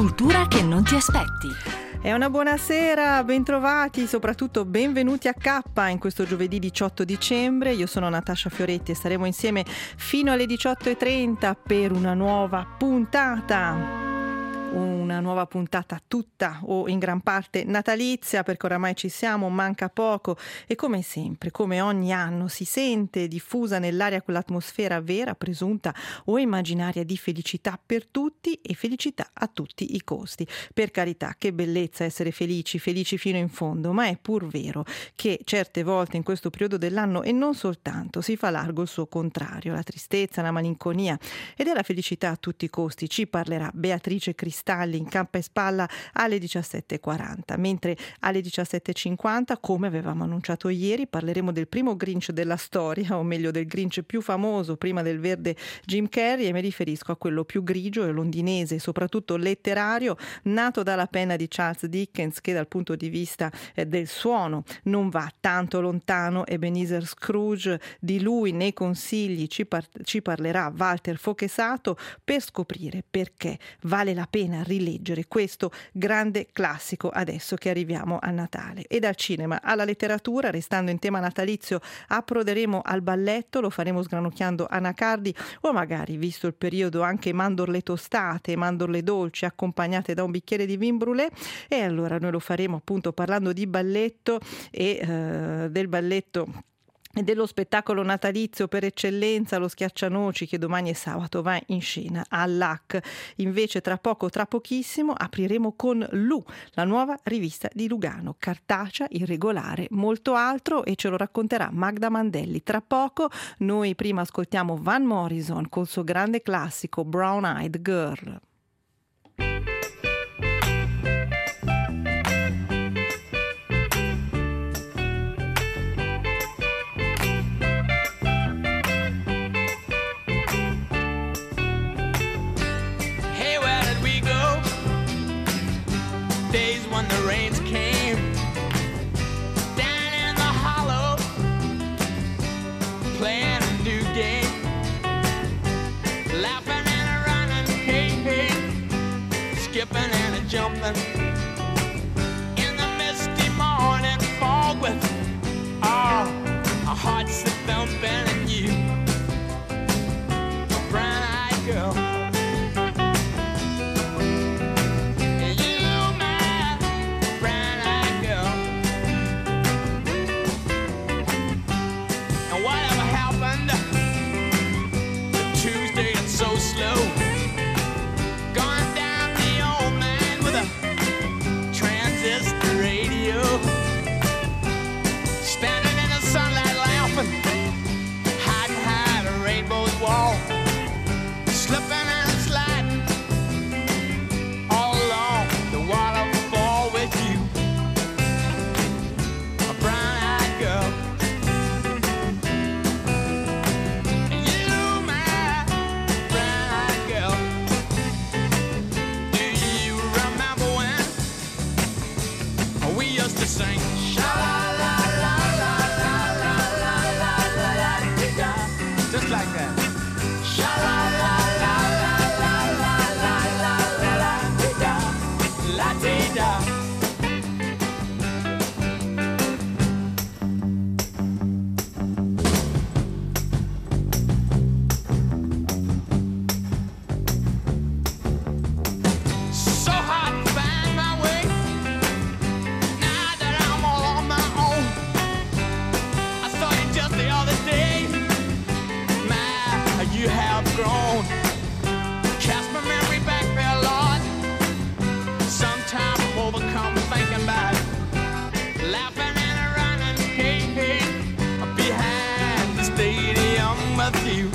Cultura che non ti aspetti. È una buonasera, bentrovati, soprattutto benvenuti a K in questo giovedì 18 dicembre. Io sono Natascia Fioretti e saremo insieme fino alle 18:30 per una nuova puntata. Una nuova puntata tutta o in gran parte natalizia, perché oramai ci siamo, manca poco e come sempre, come ogni anno, si sente diffusa nell'aria quell'atmosfera vera, presunta o immaginaria di felicità per tutti e felicità a tutti i costi. Per carità, che bellezza essere felici fino in fondo, ma è pur vero che certe volte in questo periodo dell'anno e non soltanto si fa largo il suo contrario, la tristezza, la malinconia, ed è la felicità a tutti i costi. Ci parlerà Beatrice Cristalli in Campa e Spalla alle 17:40, mentre alle 17:50, come avevamo annunciato ieri, parleremo del primo Grinch della storia, o meglio del Grinch più famoso prima del verde Jim Carrey, e mi riferisco a quello più grigio e londinese, soprattutto letterario, nato dalla penna di Charles Dickens, che dal punto di vista del suono non va tanto lontano. Ebenezer Scrooge, di lui nei consigli ci parlerà Walter Fochesato, per scoprire perché vale la pena rileggere questo grande classico adesso che arriviamo a Natale. E dal cinema alla letteratura, restando in tema natalizio, approderemo al balletto, lo faremo sgranocchiando anacardi o magari, visto il periodo, anche mandorle tostate, mandorle dolci accompagnate da un bicchiere di vin brûlé. E allora noi lo faremo appunto parlando di balletto e del balletto e dello spettacolo natalizio per eccellenza, lo Schiaccianoci, che domani è sabato va in scena all'AC. Invece tra pochissimo apriremo con Lu, la nuova rivista di Lugano, cartacea, irregolare, molto altro, e ce lo racconterà Magda Mandelli tra poco. Noi prima ascoltiamo Van Morrison col suo grande classico Brown Eyed Girl. Days when the rains came down in the hollow, playing a new game, laughing and a running, hey, hey, skipping and a jumping in the misty morning fog with our hearts a thumping, and you, a brown-eyed girl. Slow, going down the old man with a transistor radio, standing in the sunlight laughing, hiding behind a rainbow's wall, slipping and sliding all along the waterfall with you, a brown-eyed girl. Sing sha-la-la-la-la-la-la-la-la-la-la-la-la-la-la, just like that. Sha-la-la-la-la-la-la-la-la-la-la-la-la. Grown, cast my memory back there, Lord. Sometimes I'm overcome thinking about it, laughing and running, hey, hey, behind the stadium with you,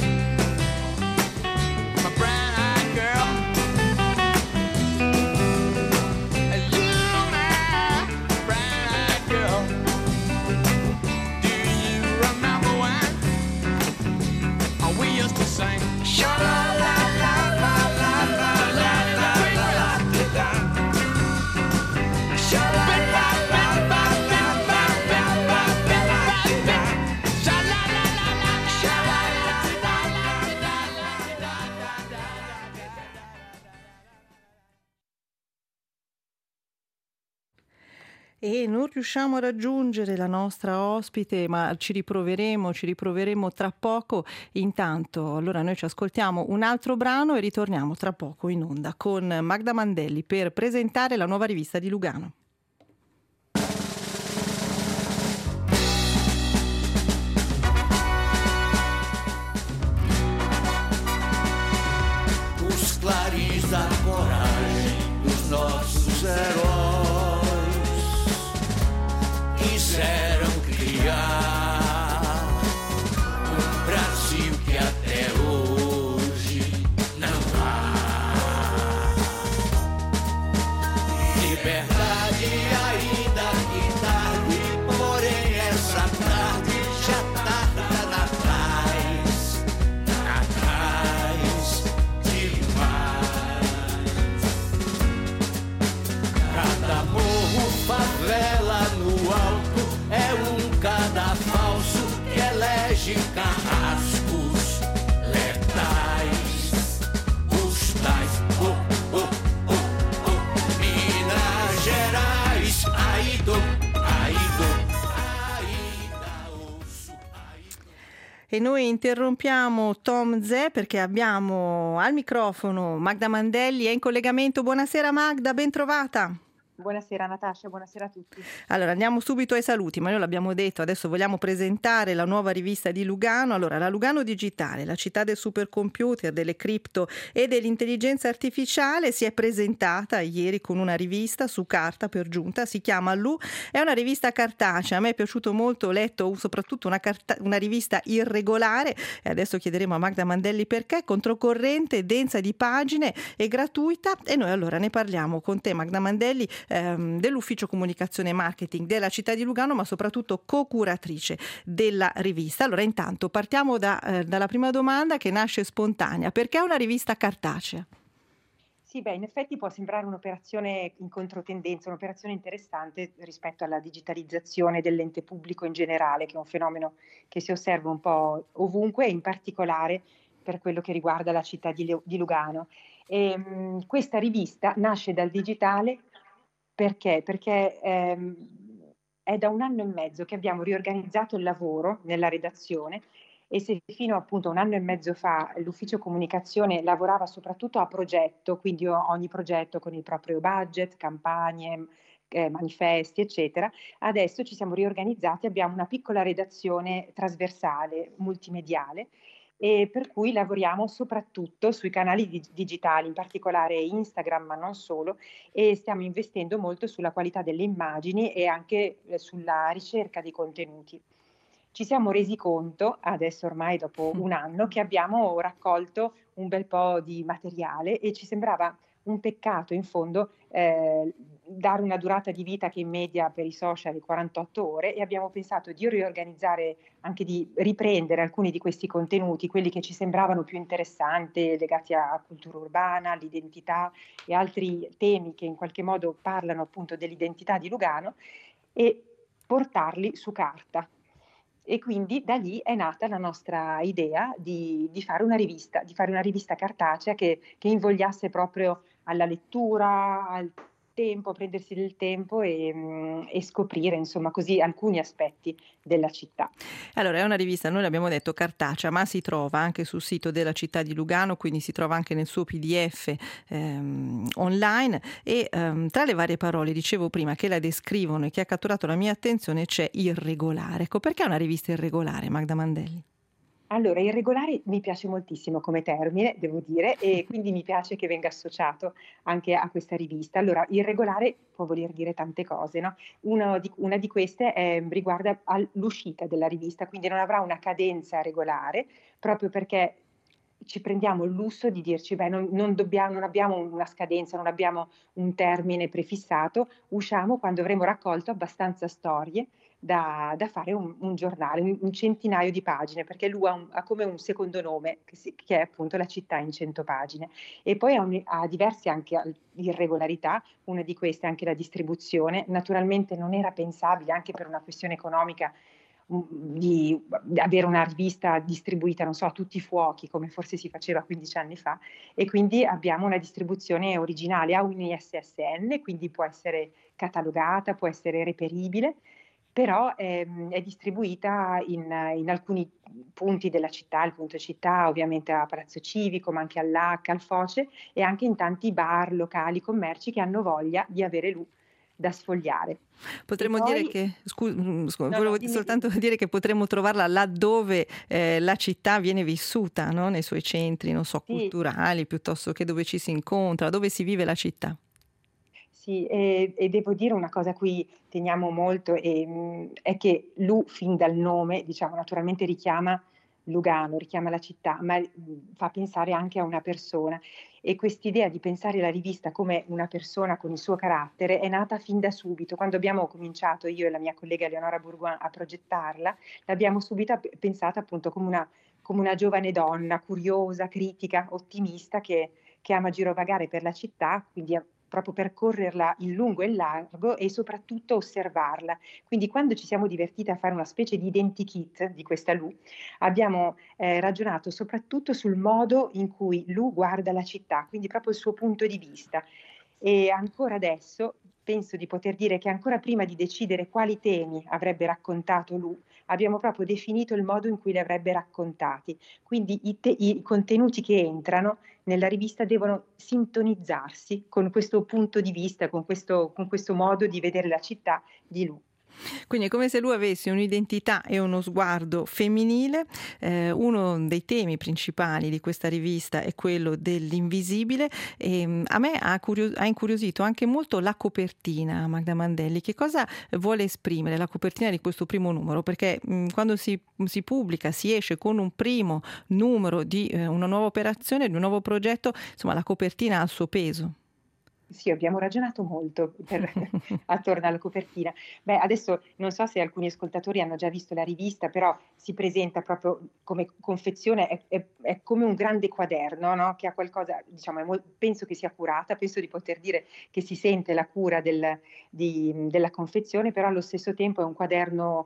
my brown-eyed girl. You, my brown-eyed girl. Do you remember when we used to sing? Sha-la-la-la-la-la-la-la-la-la-la. E non riusciamo a raggiungere la nostra ospite, ma ci riproveremo tra poco. Intanto, allora noi ci ascoltiamo un altro brano e ritorniamo tra poco in onda con Magda Mandelli per presentare la nuova rivista di Lugano. Os claris da coragem dos nossos heróis quiseram criar Brasil que até hoje não há. Liberdade ainda que tarde, porém essa tarde já tarda atrás demais. Cada morro, favela no alto é cadafalso que elege carrascos letais. Os tais, Minas Gerais, E noi interrompiamo Tom Zé perché abbiamo al microfono Magda Mandelli, è in collegamento. Buonasera Magda, ben trovata. Buonasera Natascia, buonasera a tutti. Allora andiamo subito ai saluti, ma noi l'abbiamo detto, adesso vogliamo presentare la nuova rivista di Lugano. Allora, la Lugano Digitale, la città del supercomputer, delle cripto e dell'intelligenza artificiale, si è presentata ieri con una rivista su carta per giunta, si chiama Lu, è una rivista cartacea, a me è piaciuto molto, ho letto soprattutto una rivista irregolare e adesso chiederemo a Magda Mandelli perché, controcorrente, densa di pagine e gratuita, e noi allora ne parliamo con te Magda Mandelli, dell'ufficio comunicazione e marketing della città di Lugano, ma soprattutto co-curatrice della rivista. Allora intanto partiamo dalla prima domanda che nasce spontanea: perché è una rivista cartacea? Sì, in effetti può sembrare un'operazione in controtendenza, un'operazione interessante rispetto alla digitalizzazione dell'ente pubblico in generale, che è un fenomeno che si osserva un po' ovunque, e in particolare per quello che riguarda la città di Lugano. Questa rivista nasce dal digitale. Perché? Perché è da 1 anno e mezzo che abbiamo riorganizzato il lavoro nella redazione, e se fino appunto 1 anno e mezzo fa l'ufficio comunicazione lavorava soprattutto a progetto, quindi ogni progetto con il proprio budget, campagne, manifesti, eccetera, adesso ci siamo riorganizzati, abbiamo una piccola redazione trasversale, multimediale, e per cui lavoriamo soprattutto sui canali digitali, in particolare Instagram, ma non solo, e stiamo investendo molto sulla qualità delle immagini e anche sulla ricerca dei contenuti. Ci siamo resi conto, adesso ormai dopo 1 anno, che abbiamo raccolto un bel po' di materiale e ci sembrava un peccato in fondo dare una durata di vita che in media per i social è 48 ore, e abbiamo pensato di riorganizzare, anche di riprendere alcuni di questi contenuti, quelli che ci sembravano più interessanti, legati a cultura urbana, all'identità e altri temi che in qualche modo parlano appunto dell'identità di Lugano, e portarli su carta. E quindi da lì è nata la nostra idea di fare una rivista cartacea che invogliasse proprio alla lettura, al tempo, prendersi del tempo e scoprire insomma così alcuni aspetti della città. Allora è una rivista, noi l'abbiamo detto, cartacea, ma si trova anche sul sito della città di Lugano, quindi si trova anche nel suo PDF online, e tra le varie parole, dicevo prima, che la descrivono e che ha catturato la mia attenzione c'è irregolare. Ecco, perché è una rivista irregolare, Magda Mandelli? Allora, irregolare mi piace moltissimo come termine, devo dire, e quindi mi piace che venga associato anche a questa rivista. Allora, irregolare può voler dire tante cose, no? Una di queste riguarda l'uscita della rivista, quindi non avrà una cadenza regolare, proprio perché ci prendiamo il lusso di dirci, non abbiamo una scadenza, non abbiamo un termine prefissato, usciamo quando avremo raccolto abbastanza storie da fare un giornale, un centinaio di pagine, perché lui ha come un secondo nome, che è appunto La città in 100 pagine. E poi ha diverse anche irregolarità, una di queste è anche la distribuzione. Naturalmente non era pensabile, anche per una questione economica, di avere una rivista distribuita, non so, a tutti i fuochi, come forse si faceva 15 anni fa, e quindi abbiamo una distribuzione originale, ha un ISSN, quindi può essere catalogata, può essere reperibile, però è distribuita in alcuni punti della città, il punto città, ovviamente a Palazzo Civico, ma anche all'H, al Foce, e anche in tanti bar, locali, commerci che hanno voglia di avere Lu da sfogliare. Potremmo E poi, dire che, no, volevo dimmi, soltanto dimmi. dire che potremmo trovarla laddove la città viene vissuta, no? Nei suoi centri, non so, Sì, culturali, piuttosto che dove ci si incontra, dove si vive la città. sì, e devo dire una cosa a cui teniamo molto, è che Lu, fin dal nome, diciamo, naturalmente richiama Lugano, richiama la città, ma fa pensare anche a una persona. E quest'idea di pensare la rivista come una persona con il suo carattere è nata fin da subito. Quando abbiamo cominciato, io e la mia collega Eleonora Bourgoin, a progettarla, l'abbiamo subito pensata appunto come una giovane donna, curiosa, critica, ottimista, che ama girovagare per la città, quindi proprio percorrerla in lungo e in largo e soprattutto osservarla. Quindi quando ci siamo divertiti a fare una specie di identikit di questa Lu, abbiamo ragionato soprattutto sul modo in cui Lu guarda la città, quindi proprio il suo punto di vista. E ancora adesso penso di poter dire che ancora prima di decidere quali temi avrebbe raccontato Lu, abbiamo proprio definito il modo in cui li avrebbe raccontati. Quindi i contenuti che entrano nella rivista devono sintonizzarsi con questo punto di vista, con questo modo di vedere la città di Lu. Quindi è come se lui avesse un'identità e uno sguardo femminile. Uno dei temi principali di questa rivista è quello dell'invisibile, e a me ha incuriosito anche molto la copertina, Magda Mandelli. Che cosa vuole esprimere la copertina di questo primo numero? Perché quando si pubblica, si esce con un primo numero di una nuova operazione, di un nuovo progetto, insomma la copertina ha il suo peso. Sì, abbiamo ragionato molto attorno alla copertina. Beh, adesso non so se alcuni ascoltatori hanno già visto la rivista, però si presenta proprio come confezione, è come un grande quaderno, no? Che ha qualcosa, diciamo, penso che sia curata, penso di poter dire che si sente la cura della confezione, però allo stesso tempo è un quaderno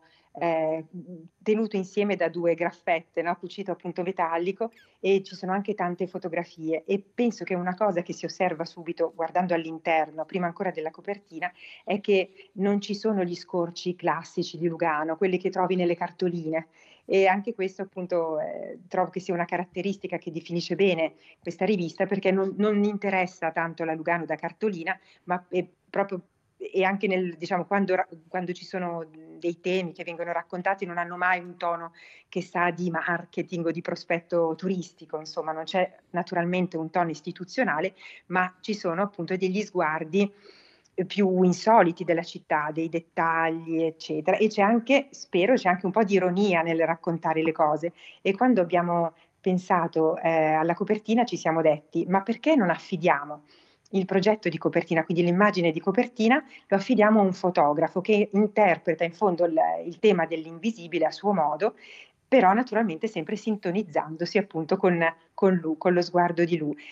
tenuto insieme da due graffette, no? Cucito appunto metallico, e ci sono anche tante fotografie, e penso che una cosa che si osserva subito guardando all'interno, prima ancora della copertina, è che non ci sono gli scorci classici di Lugano, quelli che trovi nelle cartoline, e anche questo appunto trovo che sia una caratteristica che definisce bene questa rivista, perché non interessa tanto la Lugano da cartolina, ma è proprio, e anche diciamo, quando ci sono dei temi che vengono raccontati non hanno mai un tono che sa di marketing o di prospetto turistico, insomma non c'è naturalmente un tono istituzionale, ma ci sono appunto degli sguardi più insoliti della città, dei dettagli, eccetera, e c'è anche, spero, c'è anche un po' di ironia nel raccontare le cose. E quando abbiamo pensato alla copertina ci siamo detti, ma perché non affidiamo il progetto di copertina, quindi l'immagine di copertina, lo affidiamo a un fotografo che interpreta in fondo il tema dell'invisibile a suo modo, però naturalmente sempre sintonizzandosi appunto con Lu, con lo sguardo di Lu.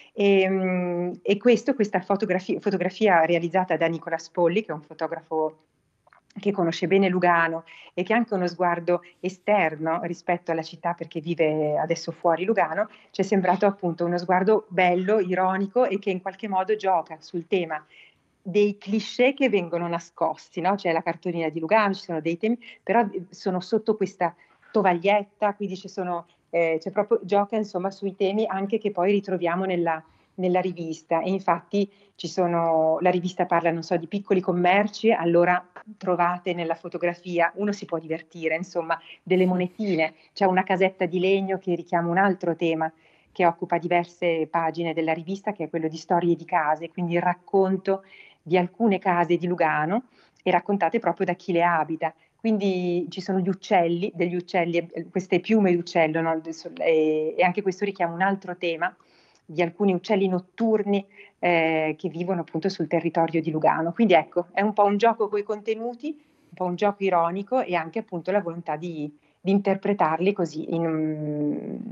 E questa fotografia realizzata da Nicola Spolli, che è un fotografo che conosce bene Lugano e che ha anche uno sguardo esterno rispetto alla città, perché vive adesso fuori Lugano, ci è sembrato appunto uno sguardo bello, ironico, e che in qualche modo gioca sul tema dei cliché che vengono nascosti, no? C'è la cartolina di Lugano, ci sono dei temi, però sono sotto questa tovaglietta, quindi c'è proprio, gioca insomma sui temi anche che poi ritroviamo nella rivista. E infatti la rivista parla, non so, di piccoli commerci, allora trovate nella fotografia, uno si può divertire, insomma, delle monetine, c'è una casetta di legno che richiama un altro tema che occupa diverse pagine della rivista, che è quello di storie di case, quindi il racconto di alcune case di Lugano e raccontate proprio da chi le abita. Quindi ci sono degli uccelli, queste piume di uccello, no? E anche questo richiama un altro tema di alcuni uccelli notturni che vivono appunto sul territorio di Lugano. Quindi ecco, è un po' un gioco coi contenuti, un po' un gioco ironico, e anche appunto la volontà di interpretarli così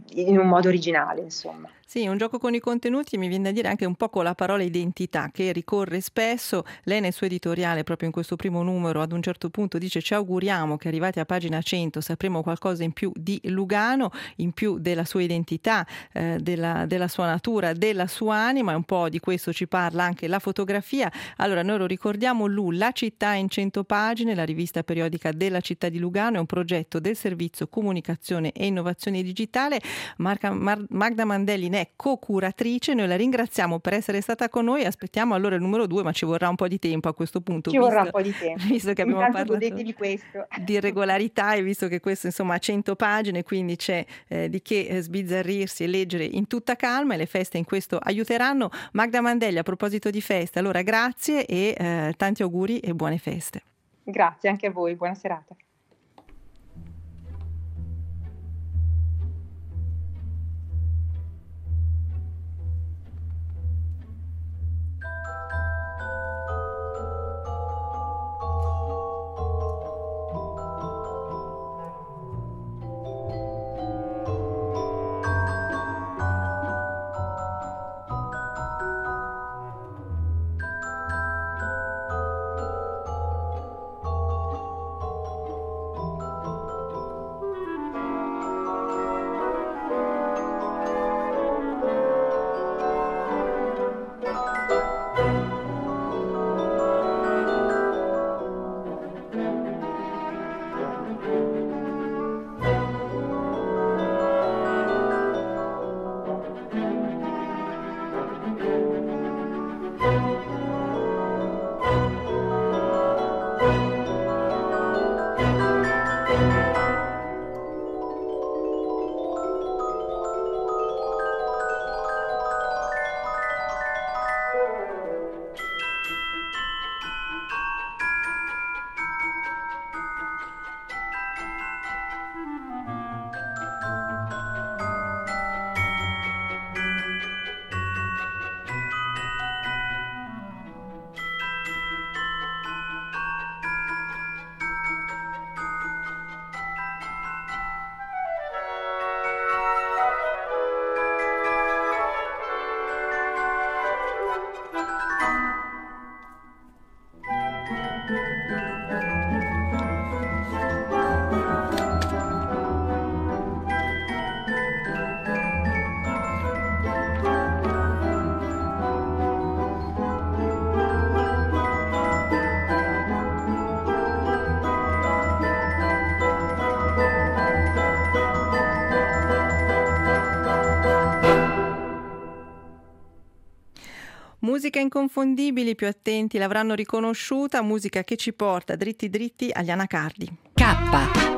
in un modo originale, insomma. Sì, un gioco con i contenuti, mi viene da dire anche un po' con la parola identità che ricorre spesso. Lei nel suo editoriale, proprio in questo primo numero, ad un certo punto dice: ci auguriamo che arrivati a pagina 100 sapremo qualcosa in più di Lugano, in più della sua identità, della sua natura, della sua anima, e un po' di questo ci parla anche la fotografia. Allora noi lo ricordiamo, La città in 100 pagine, la rivista periodica della città di Lugano, è un progetto del servizio comunicazione e innovazione digitale. Magda Mandelli è co-curatrice, noi la ringraziamo per essere stata con noi, aspettiamo allora il numero 2, ma ci vorrà un po' di tempo a questo punto. Vorrà un po' di tempo. Visto che abbiamo Intanto parlato godetevi questo. di regolarità, e visto che questo insomma ha 100 pagine, quindi c'è di che sbizzarrirsi e leggere in tutta calma, e le feste in questo aiuteranno. Magda Mandelli, a proposito di feste, allora grazie e tanti auguri e buone feste. Grazie anche a voi, buona serata. Musica inconfondibili, più attenti l'avranno riconosciuta, musica che ci porta dritti dritti agli anacardi. K.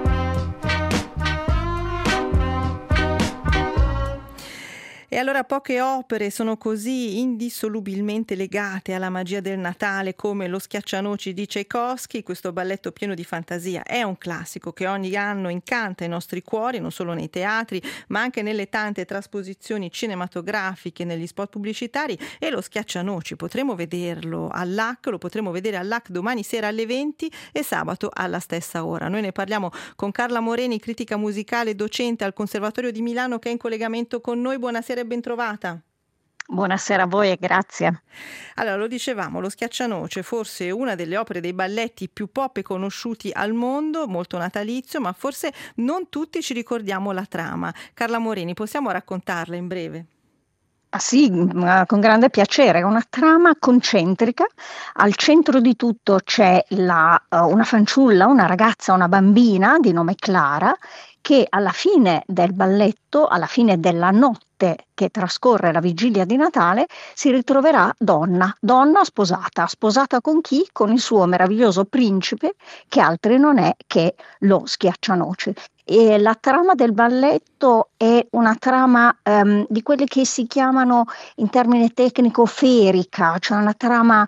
E allora poche opere sono così indissolubilmente legate alla magia del Natale come Lo Schiaccianoci di Tchaikovsky. Questo balletto pieno di fantasia è un classico che ogni anno incanta i nostri cuori, non solo nei teatri ma anche nelle tante trasposizioni cinematografiche, negli spot pubblicitari. E Lo Schiaccianoci potremo vederlo all'AC, lo potremo vedere all'AC domani sera alle 20 e sabato alla stessa ora. Noi ne parliamo con Carla Moreni, critica musicale, docente al Conservatorio di Milano, che è in collegamento con noi. Buonasera e bentrovata. Buonasera a voi e grazie. Allora, lo dicevamo, Lo Schiaccianoci, forse una delle opere dei balletti più pop e conosciuti al mondo, molto natalizio, ma forse non tutti ci ricordiamo la trama. Carla Moreni, possiamo raccontarla in breve? Ah sì, con grande piacere. È una trama concentrica. Al centro di tutto c'è una fanciulla, una ragazza, una bambina di nome Clara, che alla fine del balletto, alla fine della notte che trascorre la vigilia di Natale, si ritroverà donna sposata con chi? Con il suo meraviglioso principe, che altri non è che lo Schiaccianoci. E la trama del balletto è una trama di quelle che si chiamano in termine tecnico ferica, cioè una trama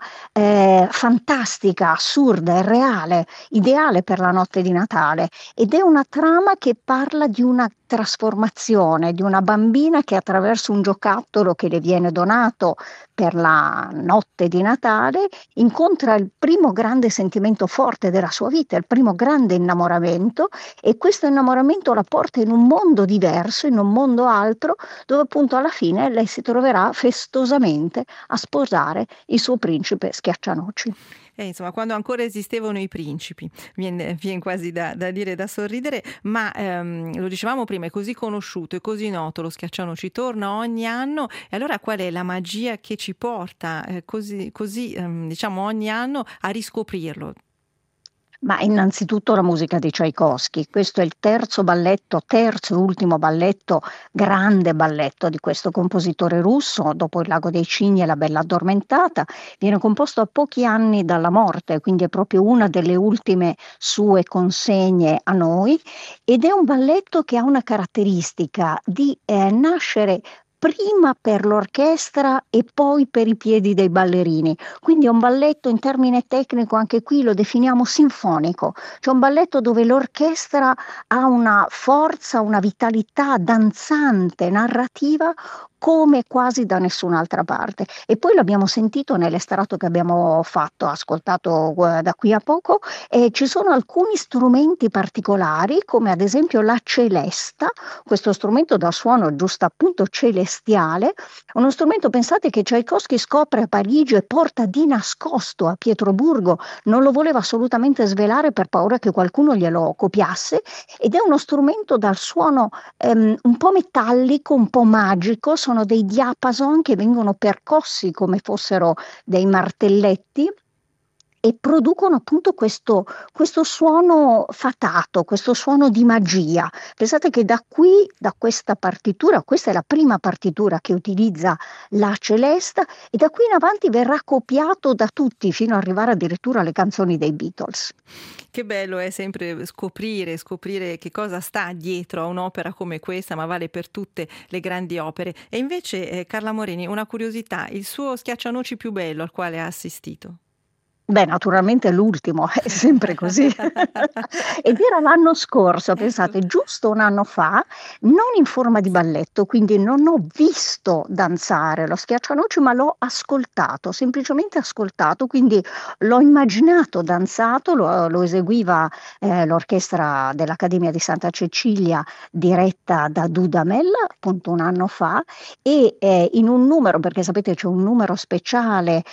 fantastica, assurda, irreale, ideale per la notte di Natale, ed è una trama che parla di una trasformazione, di una bambina che attraverso un giocattolo che le viene donato per la notte di Natale incontra il primo grande sentimento forte della sua vita, il primo grande innamoramento, e questo innamoramento la porta in un mondo diverso, in un mondo altro, dove appunto alla fine lei si troverà festosamente a sposare il suo principe Schiaccianoci. Insomma, quando ancora esistevano i principi, viene quasi da dire, da sorridere, ma lo dicevamo prima, è così conosciuto, è così noto, lo Schiaccianoci torna ogni anno, e allora qual è la magia che ci porta così diciamo ogni anno a riscoprirlo? Ma innanzitutto la musica di Tchaikovsky, questo è il terzo e ultimo balletto, grande balletto di questo compositore russo, dopo Il Lago dei Cigni e La Bella Addormentata, viene composto a pochi anni dalla morte, quindi è proprio una delle ultime sue consegne a noi, ed è un balletto che ha una caratteristica di nascere prima per l'orchestra e poi per i piedi dei ballerini. Quindi è un balletto, in termine tecnico, anche qui lo definiamo sinfonico, cioè un balletto dove l'orchestra ha una forza, una vitalità danzante, narrativa, come quasi da nessun'altra parte. E poi l'abbiamo sentito nell'estratto che abbiamo ascoltato da qui a poco, e ci sono alcuni strumenti particolari, come ad esempio la celesta, questo strumento da suono giusto appunto celestiale, uno strumento, pensate, che Tchaikovsky scopre a Parigi e porta di nascosto a Pietroburgo, non lo voleva assolutamente svelare per paura che qualcuno glielo copiasse, ed è uno strumento dal suono un po' metallico, un po' magico, sono dei diapason che vengono percossi come fossero dei martelletti e producono appunto questo suono fatato, questo suono di magia. Pensate che da questa partitura, questa è la prima partitura che utilizza la celesta, e da qui in avanti verrà copiato da tutti fino ad arrivare addirittura alle canzoni dei Beatles. Che bello è sempre scoprire che cosa sta dietro a un'opera come questa, ma vale per tutte le grandi opere. E invece, Carla Moreni, una curiosità, il suo Schiaccianoci più bello al quale ha assistito? Beh, naturalmente l'ultimo, è sempre così. Ed era l'anno scorso, pensate, giusto un anno fa, non in forma di balletto, quindi non ho visto danzare lo Schiaccianoci, ma l'ho ascoltato, semplicemente ascoltato, quindi l'ho immaginato danzato, lo eseguiva l'orchestra dell'Accademia di Santa Cecilia, diretta da Dudamel, appunto un anno fa, e in un numero, perché sapete c'è un numero speciale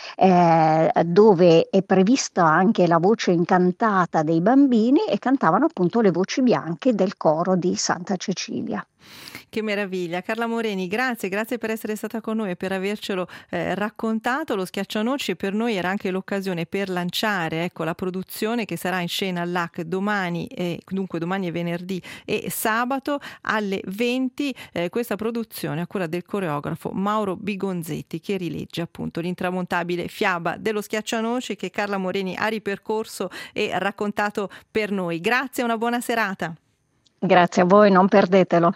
dove è prevista anche la voce incantata dei bambini, e cantavano appunto le voci bianche del coro di Santa Cecilia. Che meraviglia. Carla Moreni, grazie per essere stata con noi e per avercelo raccontato. Lo Schiaccianoci per noi era anche l'occasione per lanciare la produzione che sarà in scena all'AC domani, dunque domani è venerdì e sabato alle 20, questa produzione a cura del coreografo Mauro Bigonzetti, che rilegge appunto l'intramontabile fiaba dello Schiaccianoci che Carla Moreni ha ripercorso e raccontato per noi. Grazie e una buona serata. Grazie a voi, non perdetelo.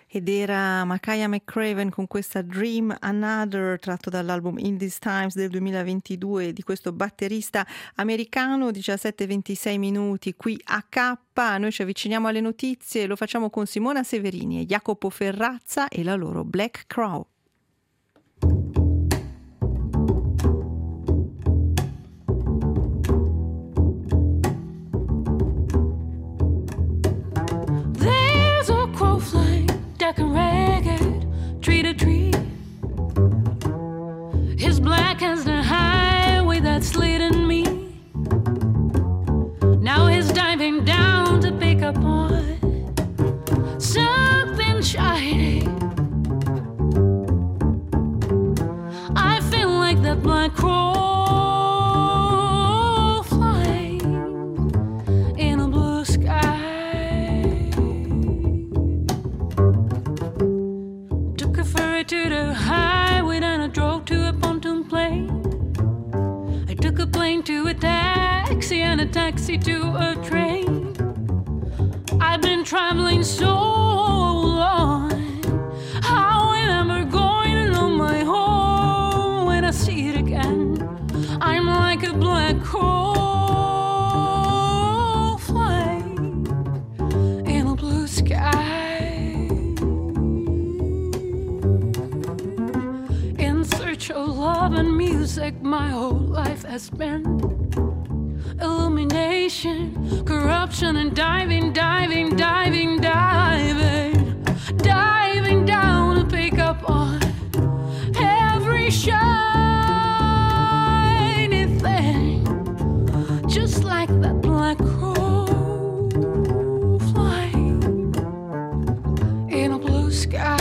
ed era Makaya McCraven con questa Dream Another, tratto dall'album In These Times del 2022 di questo batterista americano. 17:26 minuti qui a K. Noi ci avviciniamo alle notizie, lo facciamo con Simona Severini e Jacopo Ferrazza e la loro Black Crow. Dark and ragged, tree to tree. His black as the highway that's leading me. Now he's diving down to pick up on something shiny. I feel like that black crow flying in a blue sky. To the highway and I drove to a pontoon plane. I took a plane to a taxi and a taxi to a train. I've been traveling so long, I remember going on my home. When I see it again, I'm like a black crow flying in a blue sky. Love and music, my whole life has been illumination, corruption, and diving, diving, diving, diving, diving down to pick up on every shiny thing, just like that black crow flying in a blue sky.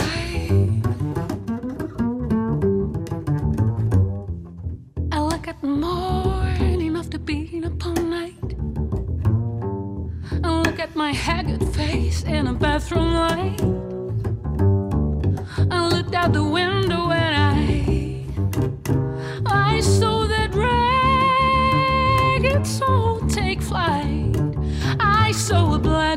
Morning after being up all night, I look at my haggard face in a bathroom light. I looked out the window and I saw that ragged soul take flight. I saw a black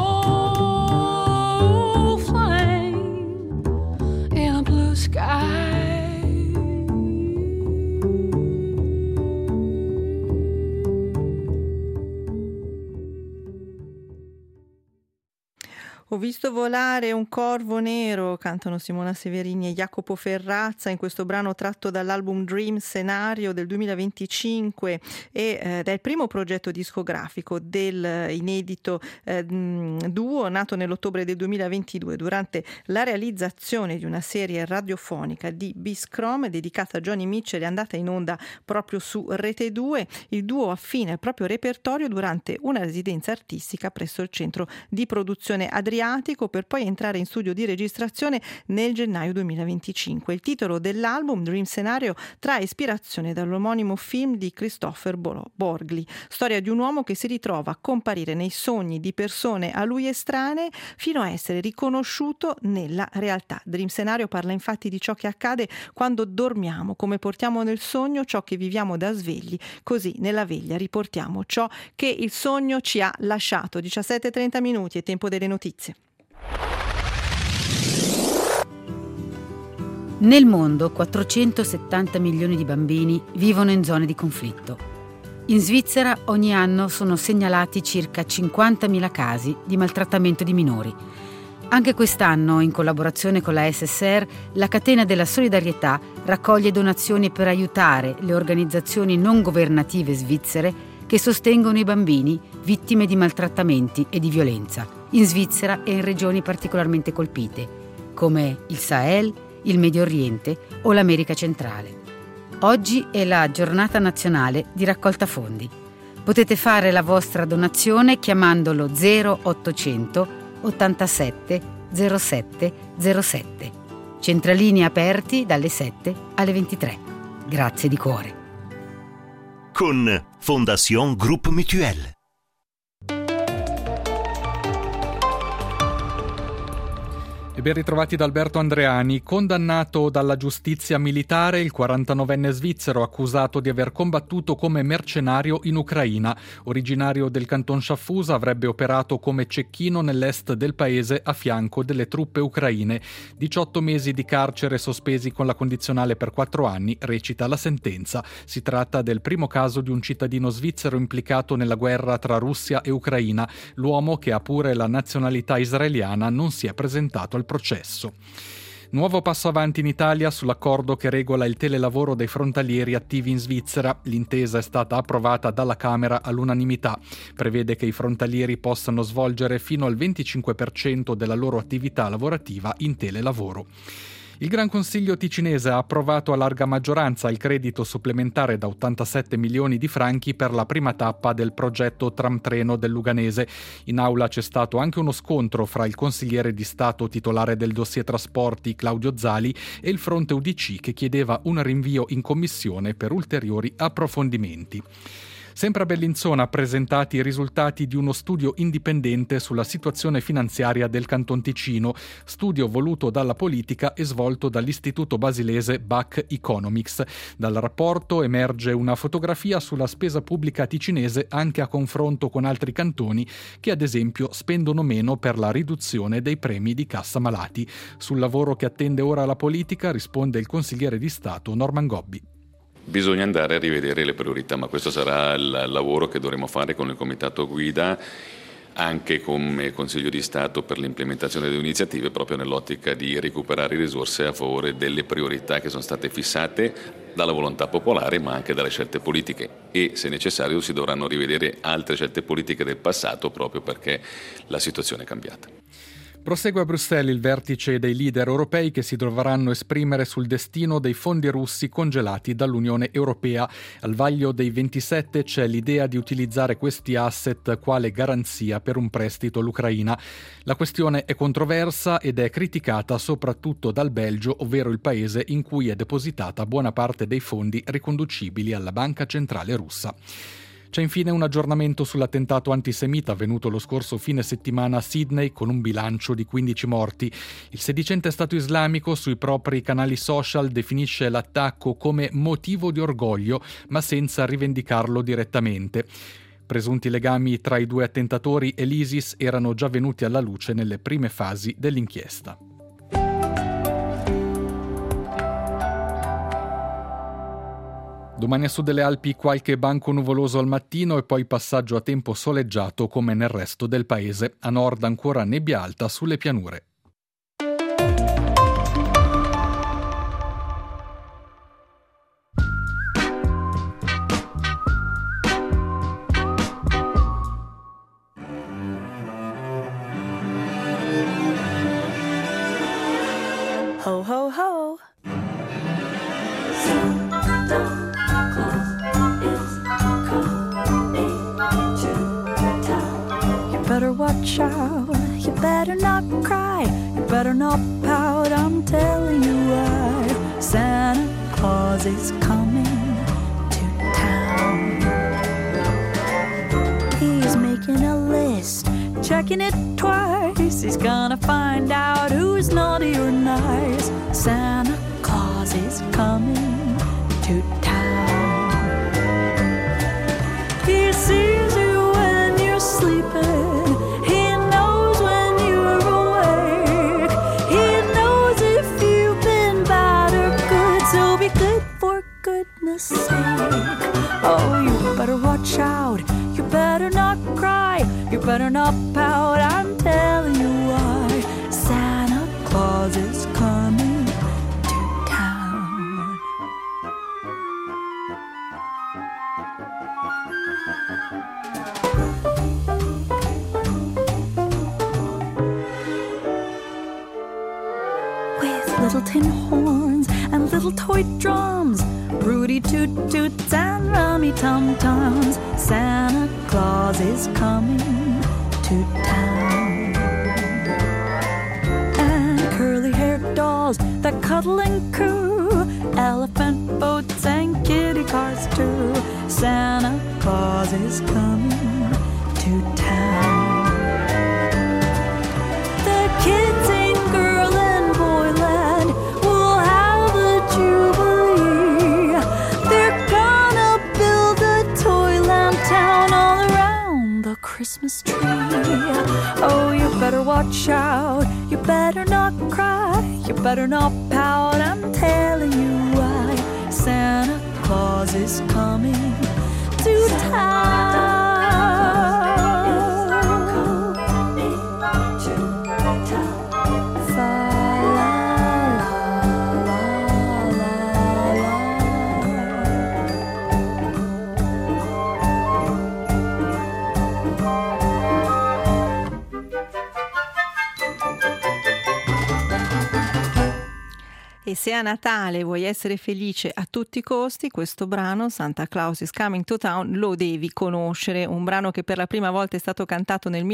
crow flying in a blue sky. Ho visto volare un corvo nero, cantano Simona Severini e Jacopo Ferrazza in questo brano tratto dall'album Dream Scenario del 2025 ed è il primo progetto discografico del inedito duo nato nell'ottobre del 2022 durante la realizzazione di una serie radiofonica di Biscrom dedicata a Joni Mitchell, è andata in onda proprio su Rete 2. Il duo affina il proprio repertorio durante una residenza artistica presso il centro di produzione Adriatico, per poi entrare in studio di registrazione nel gennaio 2025. Il titolo dell'album, Dream Scenario, trae ispirazione dall'omonimo film di Christopher Borgli, storia di un uomo che si ritrova a comparire nei sogni di persone a lui estranee fino a essere riconosciuto nella realtà. Dream Scenario parla infatti di ciò che accade quando dormiamo, come portiamo nel sogno ciò che viviamo da svegli, così nella veglia riportiamo ciò che il sogno ci ha lasciato. 17:30 minuti, è tempo delle notizie. Nel mondo 470 milioni di bambini vivono in zone di conflitto. In Svizzera ogni anno sono segnalati circa 50.000 casi di maltrattamento di minori. Anche quest'anno, in collaborazione con la SSR, la Catena della Solidarietà raccoglie donazioni per aiutare le organizzazioni non governative svizzere che sostengono i bambini vittime di maltrattamenti e di violenza, in Svizzera e in regioni particolarmente colpite, come il Sahel, il Medio Oriente o l'America centrale. Oggi è la giornata nazionale di raccolta fondi. Potete fare la vostra donazione chiamandolo 0800 87 07 07. Centralini aperti dalle 7 alle 23. Grazie di cuore. Con Fondation Groupe Mutuel. E ben ritrovati da Alberto Andreani. Condannato dalla giustizia militare il 49enne svizzero accusato di aver combattuto come mercenario in Ucraina. Originario del canton Sciaffusa, avrebbe operato come cecchino nell'est del paese a fianco delle truppe ucraine. 18 mesi di carcere sospesi con la condizionale per 4 anni, recita la sentenza. Si tratta del primo caso di un cittadino svizzero implicato nella guerra tra Russia e Ucraina. L'uomo, che ha pure la nazionalità israeliana, non si è presentato al processo. Nuovo passo avanti in Italia sull'accordo che regola il telelavoro dei frontalieri attivi in Svizzera. L'intesa è stata approvata dalla Camera all'unanimità. Prevede che i frontalieri possano svolgere fino al 25% della loro attività lavorativa in telelavoro. Il Gran Consiglio ticinese ha approvato a larga maggioranza il credito supplementare da 87 milioni di franchi per la prima tappa del progetto tram-treno del Luganese. In aula c'è stato anche uno scontro fra il consigliere di Stato titolare del dossier trasporti Claudio Zali e il fronte UDC, che chiedeva un rinvio in commissione per ulteriori approfondimenti. Sempre a Bellinzona presentati i risultati di uno studio indipendente sulla situazione finanziaria del Canton Ticino, studio voluto dalla politica e svolto dall'istituto basilese BAC Economics. Dal rapporto emerge una fotografia sulla spesa pubblica ticinese anche a confronto con altri cantoni che ad esempio spendono meno per la riduzione dei premi di cassa malati. Sul lavoro che attende ora la politica risponde il consigliere di Stato Norman Gobbi. Bisogna andare a rivedere le priorità, ma questo sarà il lavoro che dovremo fare con il Comitato Guida, anche come Consiglio di Stato, per l'implementazione delle iniziative, proprio nell'ottica di recuperare risorse a favore delle priorità che sono state fissate dalla volontà popolare, ma anche dalle scelte politiche. E, se necessario, si dovranno rivedere altre scelte politiche del passato, proprio perché la situazione è cambiata. Prosegue a Bruxelles il vertice dei leader europei che si dovranno esprimere sul destino dei fondi russi congelati dall'Unione Europea. Al vaglio dei 27 c'è l'idea di utilizzare questi asset quale garanzia per un prestito all'Ucraina. La questione è controversa ed è criticata soprattutto dal Belgio, ovvero il paese in cui è depositata buona parte dei fondi riconducibili alla Banca Centrale Russa. C'è infine un aggiornamento sull'attentato antisemita avvenuto lo scorso fine settimana a Sydney, con un bilancio di 15 morti. Il sedicente Stato islamico sui propri canali social definisce l'attacco come motivo di orgoglio, ma senza rivendicarlo direttamente. Presunti legami tra i due attentatori e l'ISIS erano già venuti alla luce nelle prime fasi dell'inchiesta. Domani a sud delle Alpi qualche banco nuvoloso al mattino e poi passaggio a tempo soleggiato come nel resto del paese. A nord ancora nebbia alta sulle pianure. Ho ho ho. Better watch out, you better not cry, you better not pout, I'm telling you why. Santa Claus is coming to town. He's making a list, checking it twice, he's gonna find out who's naughty or nice. Santa Claus is coming to town. He sees you when you're sleeping. Oh, you better watch out, you better not cry, you better not pout, I'm telling you why. Santa Claus is coming to town. With little tin horns and little toy drums, Rudy toot toots and rummy tum tums, Santa Claus is coming to town. And curly haired dolls that cuddle and coo, elephant boats and kitty cars too, Santa Claus is coming to town. The kids and girls Oh, you better watch out. You better not cry. You better not pout. I'm telling you why. Santa Claus is coming to town. E se a Natale vuoi essere felice a tutti i costi, questo brano, Santa Claus is Coming to Town, lo devi conoscere. Un brano che per la prima volta è stato cantato nel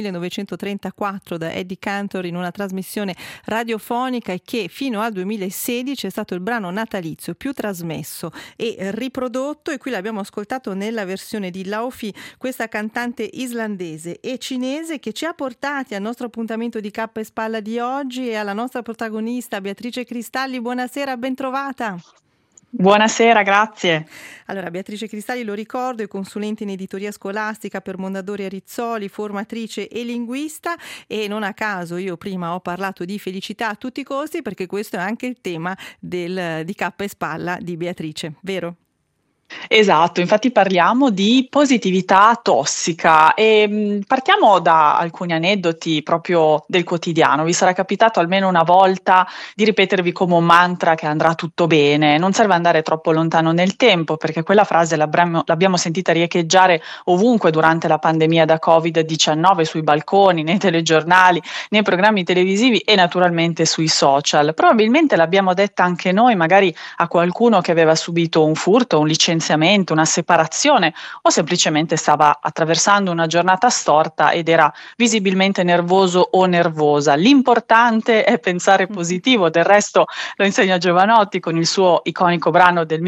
1934 da Eddie Cantor in una trasmissione radiofonica e che fino al 2016 è stato il brano natalizio più trasmesso e riprodotto. E qui l'abbiamo ascoltato nella versione di Laufey, questa cantante islandese e cinese che ci ha portati al nostro appuntamento di Cappa e Spalla di oggi e alla nostra protagonista Beatrice Cristalli. Buonasera, ben trovata. Buonasera, grazie. Allora, Beatrice Cristalli, lo ricordo, è consulente in editoria scolastica per Mondadori e Rizzoli, formatrice e linguista, e non a caso io prima ho parlato di felicità a tutti i costi perché questo è anche il tema di Cappa e Spalla di Beatrice, vero? Esatto, infatti parliamo di positività tossica e partiamo da alcuni aneddoti proprio del quotidiano. Vi sarà capitato almeno una volta di ripetervi come un mantra che andrà tutto bene, non serve andare troppo lontano nel tempo perché quella frase l'abbiamo sentita riecheggiare ovunque durante la pandemia da Covid-19, sui balconi, nei telegiornali, nei programmi televisivi e naturalmente sui social. Probabilmente l'abbiamo detta anche noi, magari a qualcuno che aveva subito un furto, un licenziamento, una separazione o semplicemente stava attraversando una giornata storta ed era visibilmente nervoso o nervosa. L'importante è pensare positivo, del resto lo insegna Jovanotti con il suo iconico brano del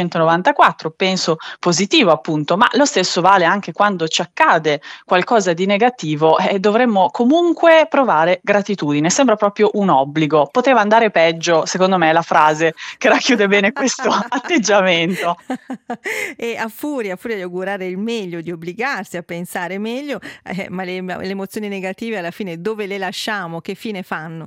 1994, penso positivo appunto, ma lo stesso vale anche quando ci accade qualcosa di negativo e dovremmo comunque provare gratitudine, sembra proprio un obbligo. Poteva andare peggio, secondo me è la frase che racchiude bene questo atteggiamento. E a furia di augurare il meglio, di obbligarsi a pensare meglio, ma le emozioni negative alla fine dove le lasciamo? Che fine fanno?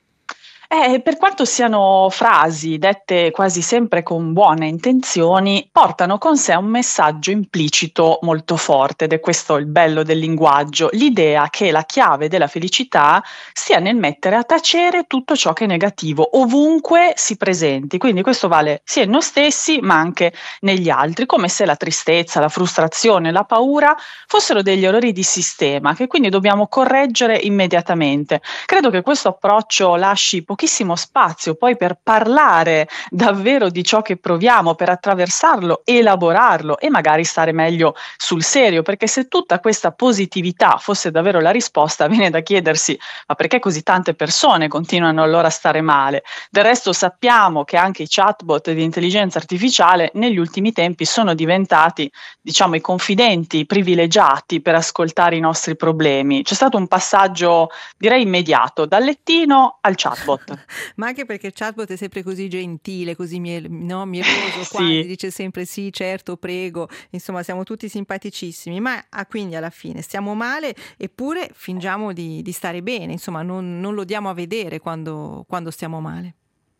Per quanto siano frasi dette quasi sempre con buone intenzioni, portano con sé un messaggio implicito molto forte ed è questo il bello del linguaggio, l'idea che la chiave della felicità sia nel mettere a tacere tutto ciò che è negativo, ovunque si presenti. Quindi questo vale sia in noi stessi ma anche negli altri, come se la tristezza, la frustrazione, la paura fossero degli errori di sistema che quindi dobbiamo correggere immediatamente. Credo che questo approccio lasci pochissimo spazio poi per parlare davvero di ciò che proviamo, per attraversarlo, elaborarlo e magari stare meglio sul serio, perché se tutta questa positività fosse davvero la risposta, viene da chiedersi ma perché così tante persone continuano allora a stare male? Del resto sappiamo che anche i chatbot di intelligenza artificiale negli ultimi tempi sono diventati, diciamo, i confidenti privilegiati per ascoltare i nostri problemi. C'è stato un passaggio, direi, immediato, dal lettino al chatbot. Ma anche perché il chatbot è sempre così gentile, così mieloso, quasi dice sempre sì, certo, prego, insomma siamo tutti simpaticissimi, ma quindi alla fine stiamo male eppure fingiamo di stare bene, insomma non lo diamo a vedere quando stiamo male.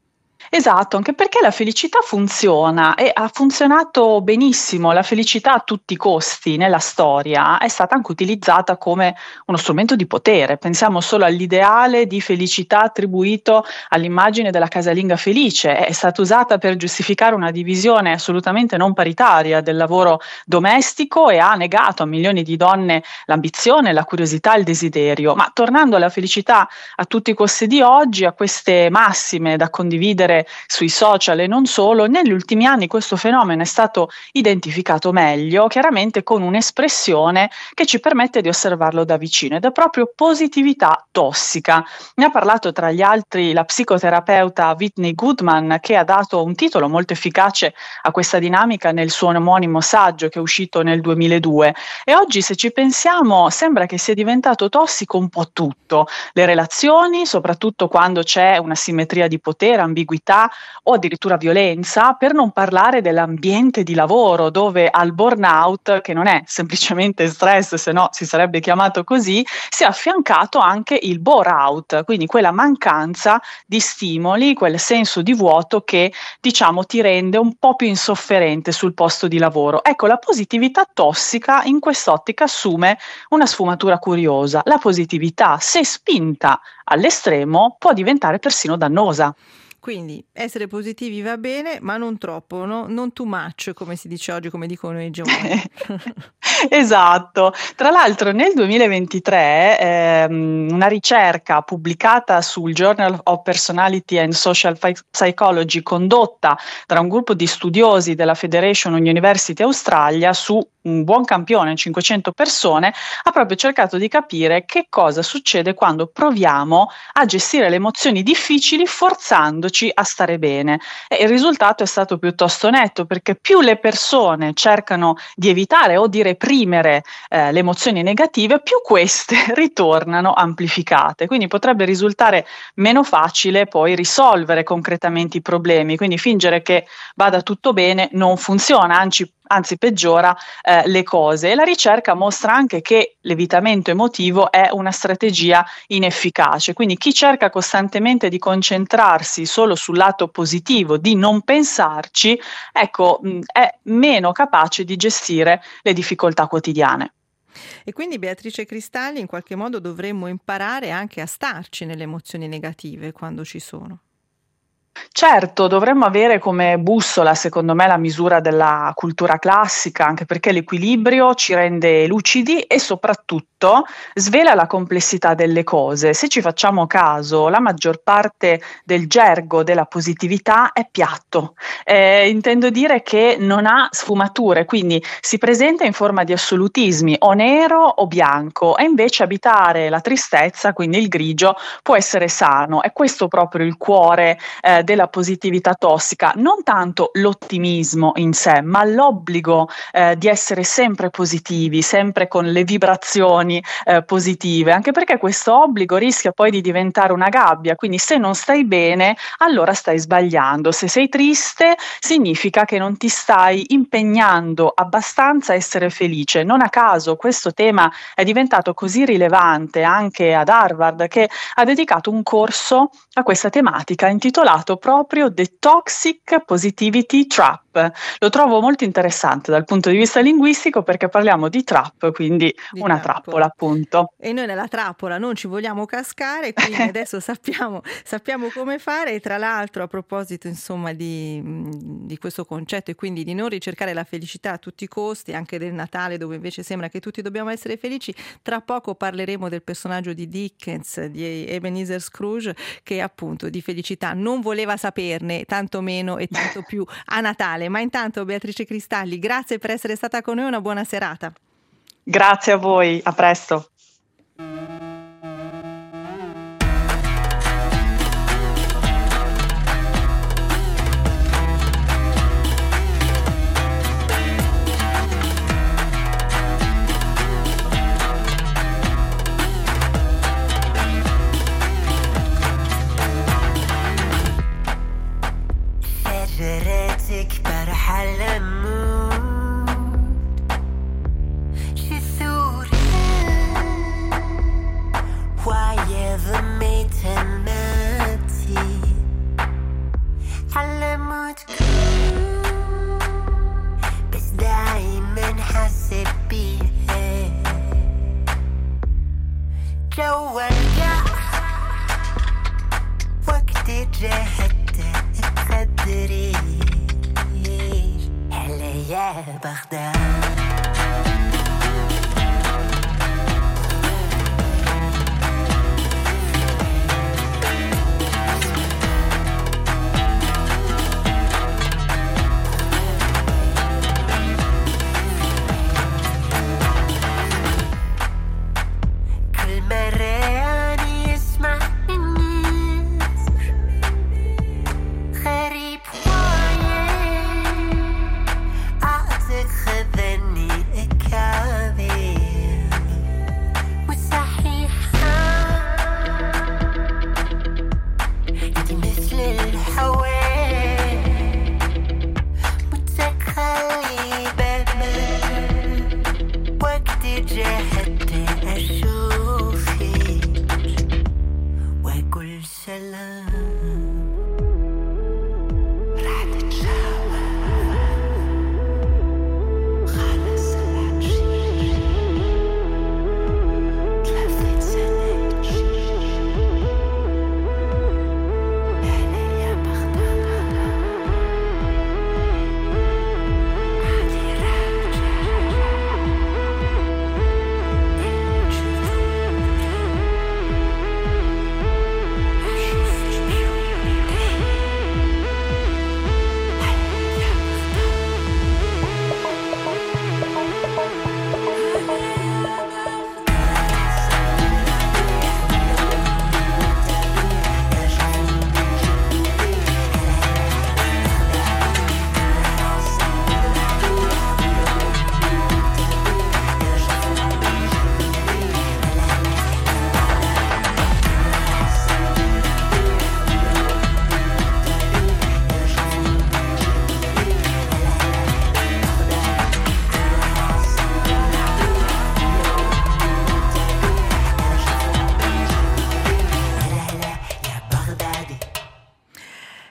Esatto, anche perché la felicità funziona e ha funzionato benissimo. La felicità a tutti i costi nella storia è stata anche utilizzata come uno strumento di potere. Pensiamo solo all'ideale di felicità attribuito all'immagine della casalinga felice. È stata usata per giustificare una divisione assolutamente non paritaria del lavoro domestico e ha negato a milioni di donne l'ambizione, la curiosità, il desiderio. Ma tornando alla felicità a tutti i costi di oggi, a queste massime da condividere sui social e non solo, negli ultimi anni questo fenomeno è stato identificato meglio, chiaramente con un'espressione che ci permette di osservarlo da vicino ed è proprio positività tossica. Ne ha parlato tra gli altri la psicoterapeuta Whitney Goodman, che ha dato un titolo molto efficace a questa dinamica nel suo omonimo saggio che è uscito nel 2002 e oggi, se ci pensiamo, sembra che sia diventato tossico un po' tutto, le relazioni, soprattutto quando c'è una simmetria di potere, ambiguità, disabilità o addirittura violenza, per non parlare dell'ambiente di lavoro, dove al burnout, che non è semplicemente stress, se no si sarebbe chiamato così, si è affiancato anche il bore-out, quindi quella mancanza di stimoli, quel senso di vuoto che diciamo ti rende un po' più insofferente sul posto di lavoro. Ecco, la positività tossica in quest'ottica assume una sfumatura curiosa. La positività, se spinta all'estremo, può diventare persino dannosa. Quindi essere positivi va bene, ma non troppo, no? Non too much, come si dice oggi, come dicono i giovani. Esatto. Tra l'altro nel 2023 una ricerca pubblicata sul Journal of Personality and Social Psychology, condotta da un gruppo di studiosi della Federation University Australia su un buon campione, 500 persone, ha proprio cercato di capire che cosa succede quando proviamo a gestire le emozioni difficili forzandoci a stare bene. E il risultato è stato piuttosto netto, perché più le persone cercano di evitare o di reprimere le emozioni negative, più queste ritornano amplificate. Quindi potrebbe risultare meno facile poi risolvere concretamente i problemi, quindi fingere che vada tutto bene non funziona, anzi peggiora le cose. E la ricerca mostra anche che l'evitamento emotivo è una strategia inefficace, quindi chi cerca costantemente di concentrarsi solo sul lato positivo, di non pensarci, ecco, è meno capace di gestire le difficoltà quotidiane. E quindi, Beatrice Cristalli, in qualche modo dovremmo imparare anche a starci nelle emozioni negative quando ci sono. Certo, dovremmo avere come bussola, secondo me, la misura della cultura classica, anche perché l'equilibrio ci rende lucidi e soprattutto svela la complessità delle cose. Se ci facciamo caso, la maggior parte del gergo della positività è piatto. Intendo dire che non ha sfumature, quindi si presenta in forma di assolutismi, o nero o bianco, e invece abitare la tristezza, quindi il grigio, può essere sano. È questo proprio il cuore della positività tossica, non tanto l'ottimismo in sé, ma l'obbligo di essere sempre positivi, sempre con le vibrazioni positive, anche perché questo obbligo rischia poi di diventare una gabbia, quindi se non stai bene allora stai sbagliando, se sei triste significa che non ti stai impegnando abbastanza a essere felice. Non a caso questo tema è diventato così rilevante anche ad Harvard, che ha dedicato un corso a questa tematica intitolato proprio The Toxic Positivity Trap. Lo trovo molto interessante dal punto di vista linguistico, perché parliamo di trap, quindi di una trappola, appunto. E noi nella trappola non ci vogliamo cascare, quindi adesso sappiamo come fare. E tra l'altro, a proposito insomma di questo concetto, e quindi di non ricercare la felicità a tutti i costi, anche del Natale, dove invece sembra che tutti dobbiamo essere felici, tra poco parleremo del personaggio di Dickens, di Ebenezer Scrooge, che appunto di felicità non voleva saperne, tanto meno e tanto più a Natale. Ma intanto, Beatrice Cristalli, grazie per essere stata con noi, una buona serata. Grazie a voi, a presto. غريب وايد أعتقد أني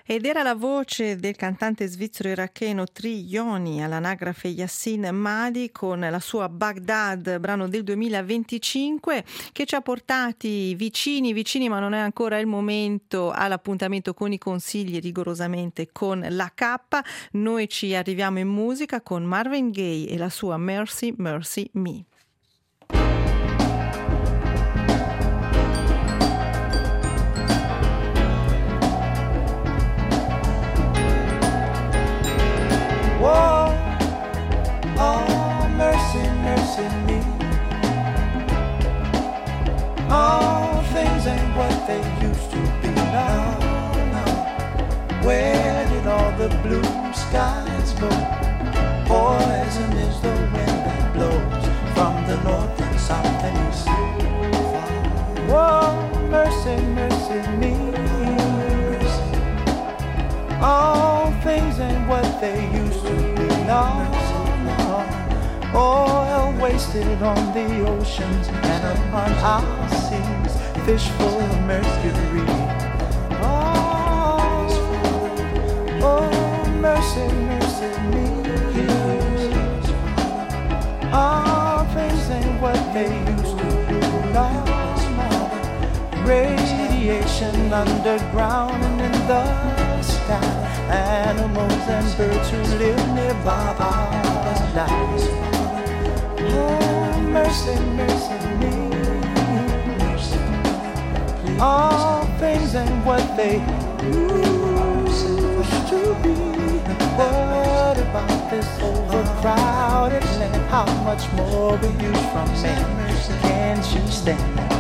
Ed era la voce del cantante svizzero iracheno Tri Yoni, all'anagrafe Yassin Madi, con la sua Baghdad, brano del 2025, che ci ha portati vicini, ma non è ancora il momento, all'appuntamento con i consigli, rigorosamente con la K. Noi ci arriviamo in musica con Marvin Gaye e la sua Mercy, Mercy Me. Whoa, oh, mercy, mercy me. All things ain't what they used to be now. Where did all the blue skies go? Poison is the wind that blows from the north and south and east. Whoa, mercy, mercy me. All things ain't what they used to be, no, no. Oil wasted on the oceans and upon our seas, fish full of mercury. Oh, oh, mercy, mercy me. All things ain't what they used to be, no, no. Radiation underground and in the sky, animals and birds who live nearby us die. Oh, mercy, mercy me. All things ain't what they used to be. What about this overcrowded land? How much more will you from men? Can't you stand that?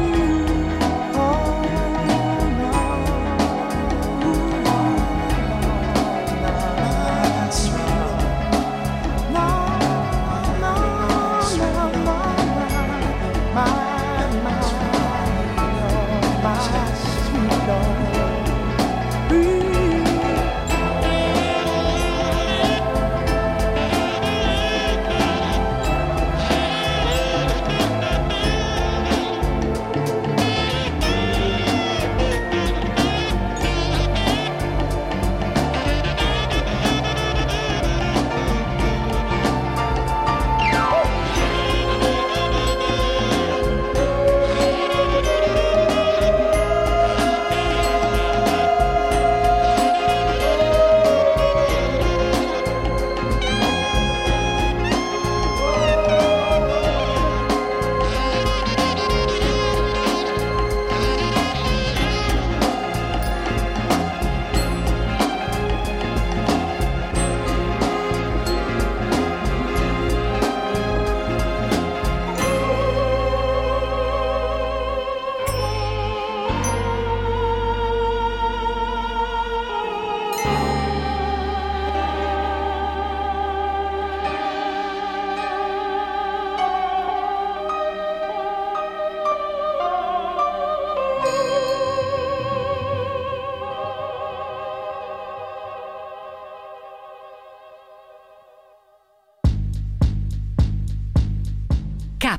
K.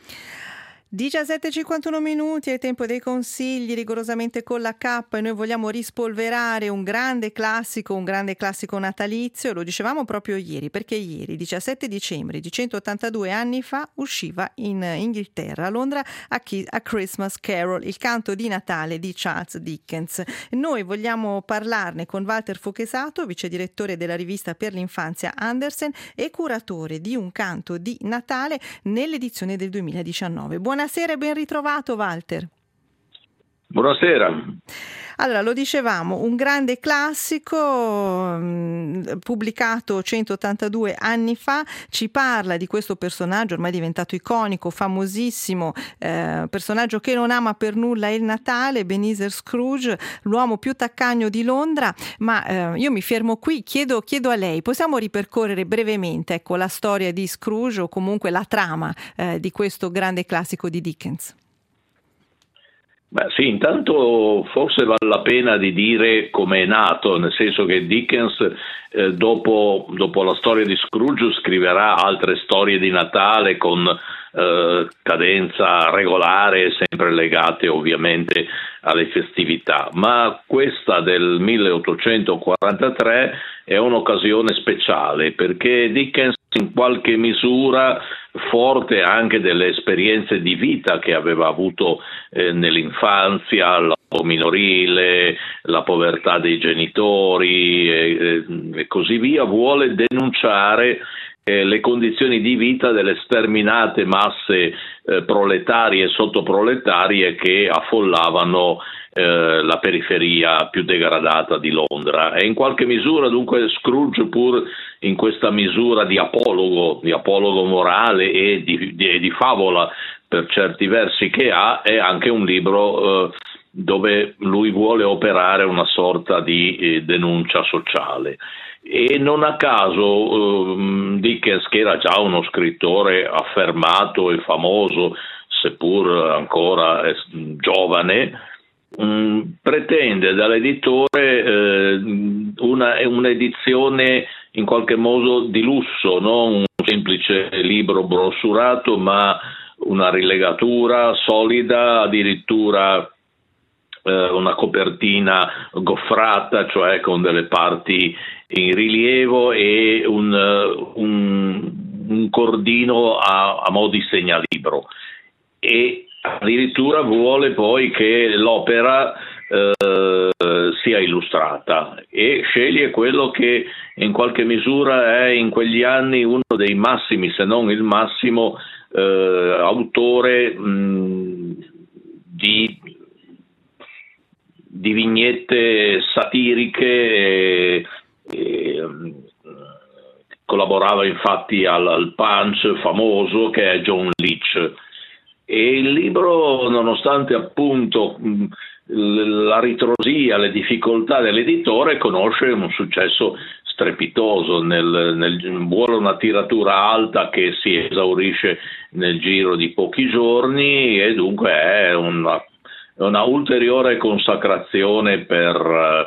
17:51 minuti, è tempo dei consigli, rigorosamente con la K, e noi vogliamo rispolverare un grande classico natalizio. Lo dicevamo proprio ieri, perché ieri, 17 dicembre di 182 anni fa, usciva in Inghilterra, a Londra, A Christmas Carol, il canto di Natale di Charles Dickens. Noi vogliamo parlarne con Walter Fochesato, vice direttore della rivista per l'infanzia Andersen e curatore di Un canto di Natale nell'edizione del 2019. Buonasera e ben ritrovato, Walter. Buonasera. Allora, lo dicevamo, un grande classico pubblicato 182 anni fa, ci parla di questo personaggio ormai diventato iconico, famosissimo, personaggio che non ama per nulla il Natale, Ebenezer Scrooge, l'uomo più taccagno di Londra. Ma io mi fermo qui, chiedo a lei, possiamo ripercorrere brevemente, ecco, la storia di Scrooge, o comunque la trama di questo grande classico di Dickens? Beh, sì, intanto forse vale la pena di dire come è nato, nel senso che Dickens dopo la storia di Scrooge scriverà altre storie di Natale con cadenza regolare, sempre legate ovviamente alle festività, ma questa del 1843 è un'occasione speciale perché Dickens, in qualche misura, forte anche delle esperienze di vita che aveva avuto nell'infanzia, il lavoro minorile, la povertà dei genitori e così via, vuole denunciare le condizioni di vita delle sterminate masse proletarie e sottoproletarie che affollavano la periferia più degradata di Londra. E in qualche misura dunque Scrooge, pur in questa misura di apologo morale e di favola per certi versi che ha, è anche un libro dove lui vuole operare una sorta di denuncia sociale. E non a caso Dickens, che era già uno scrittore affermato e famoso, seppur ancora giovane, pretende dall'editore un'edizione in qualche modo di lusso, non un semplice libro brossurato, ma una rilegatura solida, addirittura una copertina goffrata, cioè con delle parti in rilievo, e un cordino a mo' di segnalibro, e addirittura vuole poi che l'opera sia illustrata, e sceglie quello che in qualche misura è in quegli anni uno dei massimi, se non il massimo autore di vignette satiriche. Collaborava infatti al Punch famoso, che è John Leach, e il libro, nonostante appunto la ritrosia, le difficoltà dell'editore, conosce un successo strepitoso, vuole una tiratura alta che si esaurisce nel giro di pochi giorni, e dunque è una ulteriore consacrazione per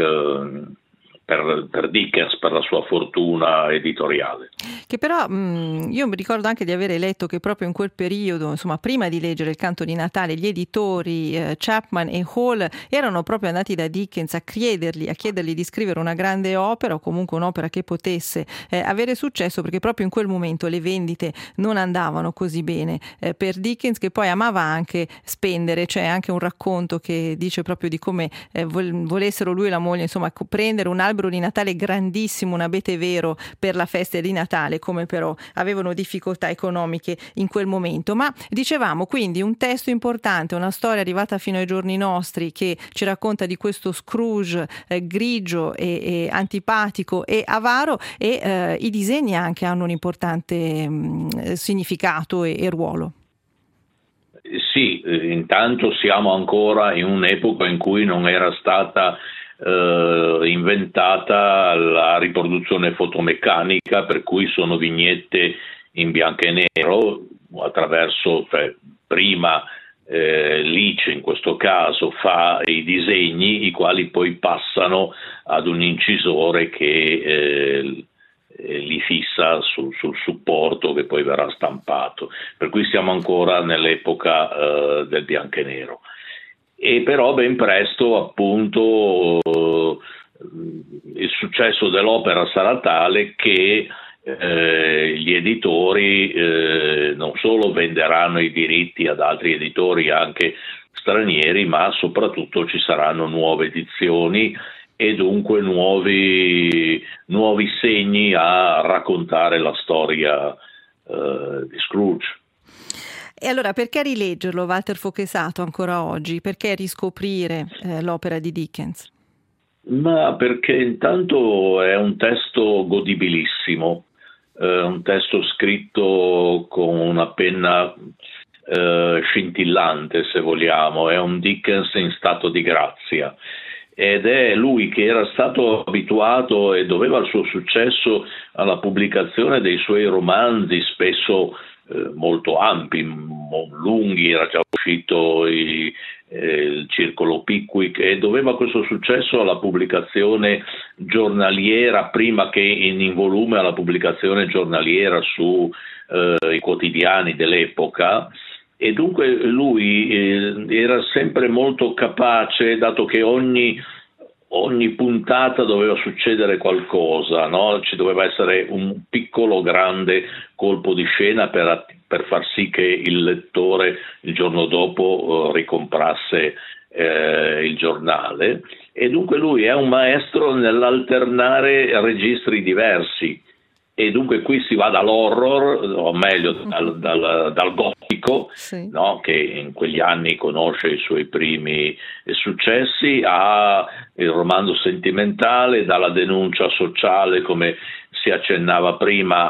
Dickens, per la sua fortuna editoriale. Che però io mi ricordo anche di avere letto che proprio in quel periodo, insomma prima di leggere Il Canto di Natale, gli editori Chapman e Hall erano proprio andati da Dickens a chiedergli di scrivere una grande opera, o comunque un'opera che potesse avere successo, perché proprio in quel momento le vendite non andavano così bene per Dickens, che poi amava anche spendere. C'è anche un racconto che dice proprio di come volessero lui e la moglie, insomma, prendere un albero di Natale grandissimo, un abete vero per la festa di Natale, come però avevano difficoltà economiche in quel momento. Ma dicevamo, quindi, un testo importante, una storia arrivata fino ai giorni nostri, che ci racconta di questo Scrooge grigio e antipatico e avaro, e i disegni anche hanno un importante significato e ruolo. Sì, intanto siamo ancora in un'epoca in cui non era stata inventata la riproduzione fotomeccanica, per cui sono vignette in bianco e nero attraverso, prima Leach in questo caso fa i disegni, i quali poi passano ad un incisore che li fissa sul supporto che poi verrà stampato, per cui siamo ancora nell'epoca del bianco e nero. E però ben presto appunto il successo dell'opera sarà tale che gli editori non solo venderanno i diritti ad altri editori anche stranieri, ma soprattutto ci saranno nuove edizioni e dunque nuovi segni a raccontare la storia di Scrooge. E allora, perché rileggerlo, Walter Fochesato, ancora oggi? Perché riscoprire l'opera di Dickens? Ma perché intanto è un testo godibilissimo, un testo scritto con una penna scintillante, se vogliamo, è un Dickens in stato di grazia. Ed è lui che era stato abituato e doveva il suo successo alla pubblicazione dei suoi romanzi, spesso molto ampi, lunghi. Era già uscito il Circolo Pickwick, e doveva questo successo alla pubblicazione giornaliera, prima che in volume, alla pubblicazione giornaliera su i quotidiani dell'epoca. E dunque lui era sempre molto capace, dato che ogni puntata doveva succedere qualcosa, no? Ci doveva essere un piccolo grande colpo di scena per far sì che il lettore il giorno dopo ricomprasse il giornale, e dunque lui è un maestro nell'alternare registri diversi. E dunque qui si va dall'horror, o meglio dal gotico, sì, no? Che in quegli anni conosce i suoi primi successi, a il romanzo sentimentale, dalla denuncia sociale, come si accennava prima,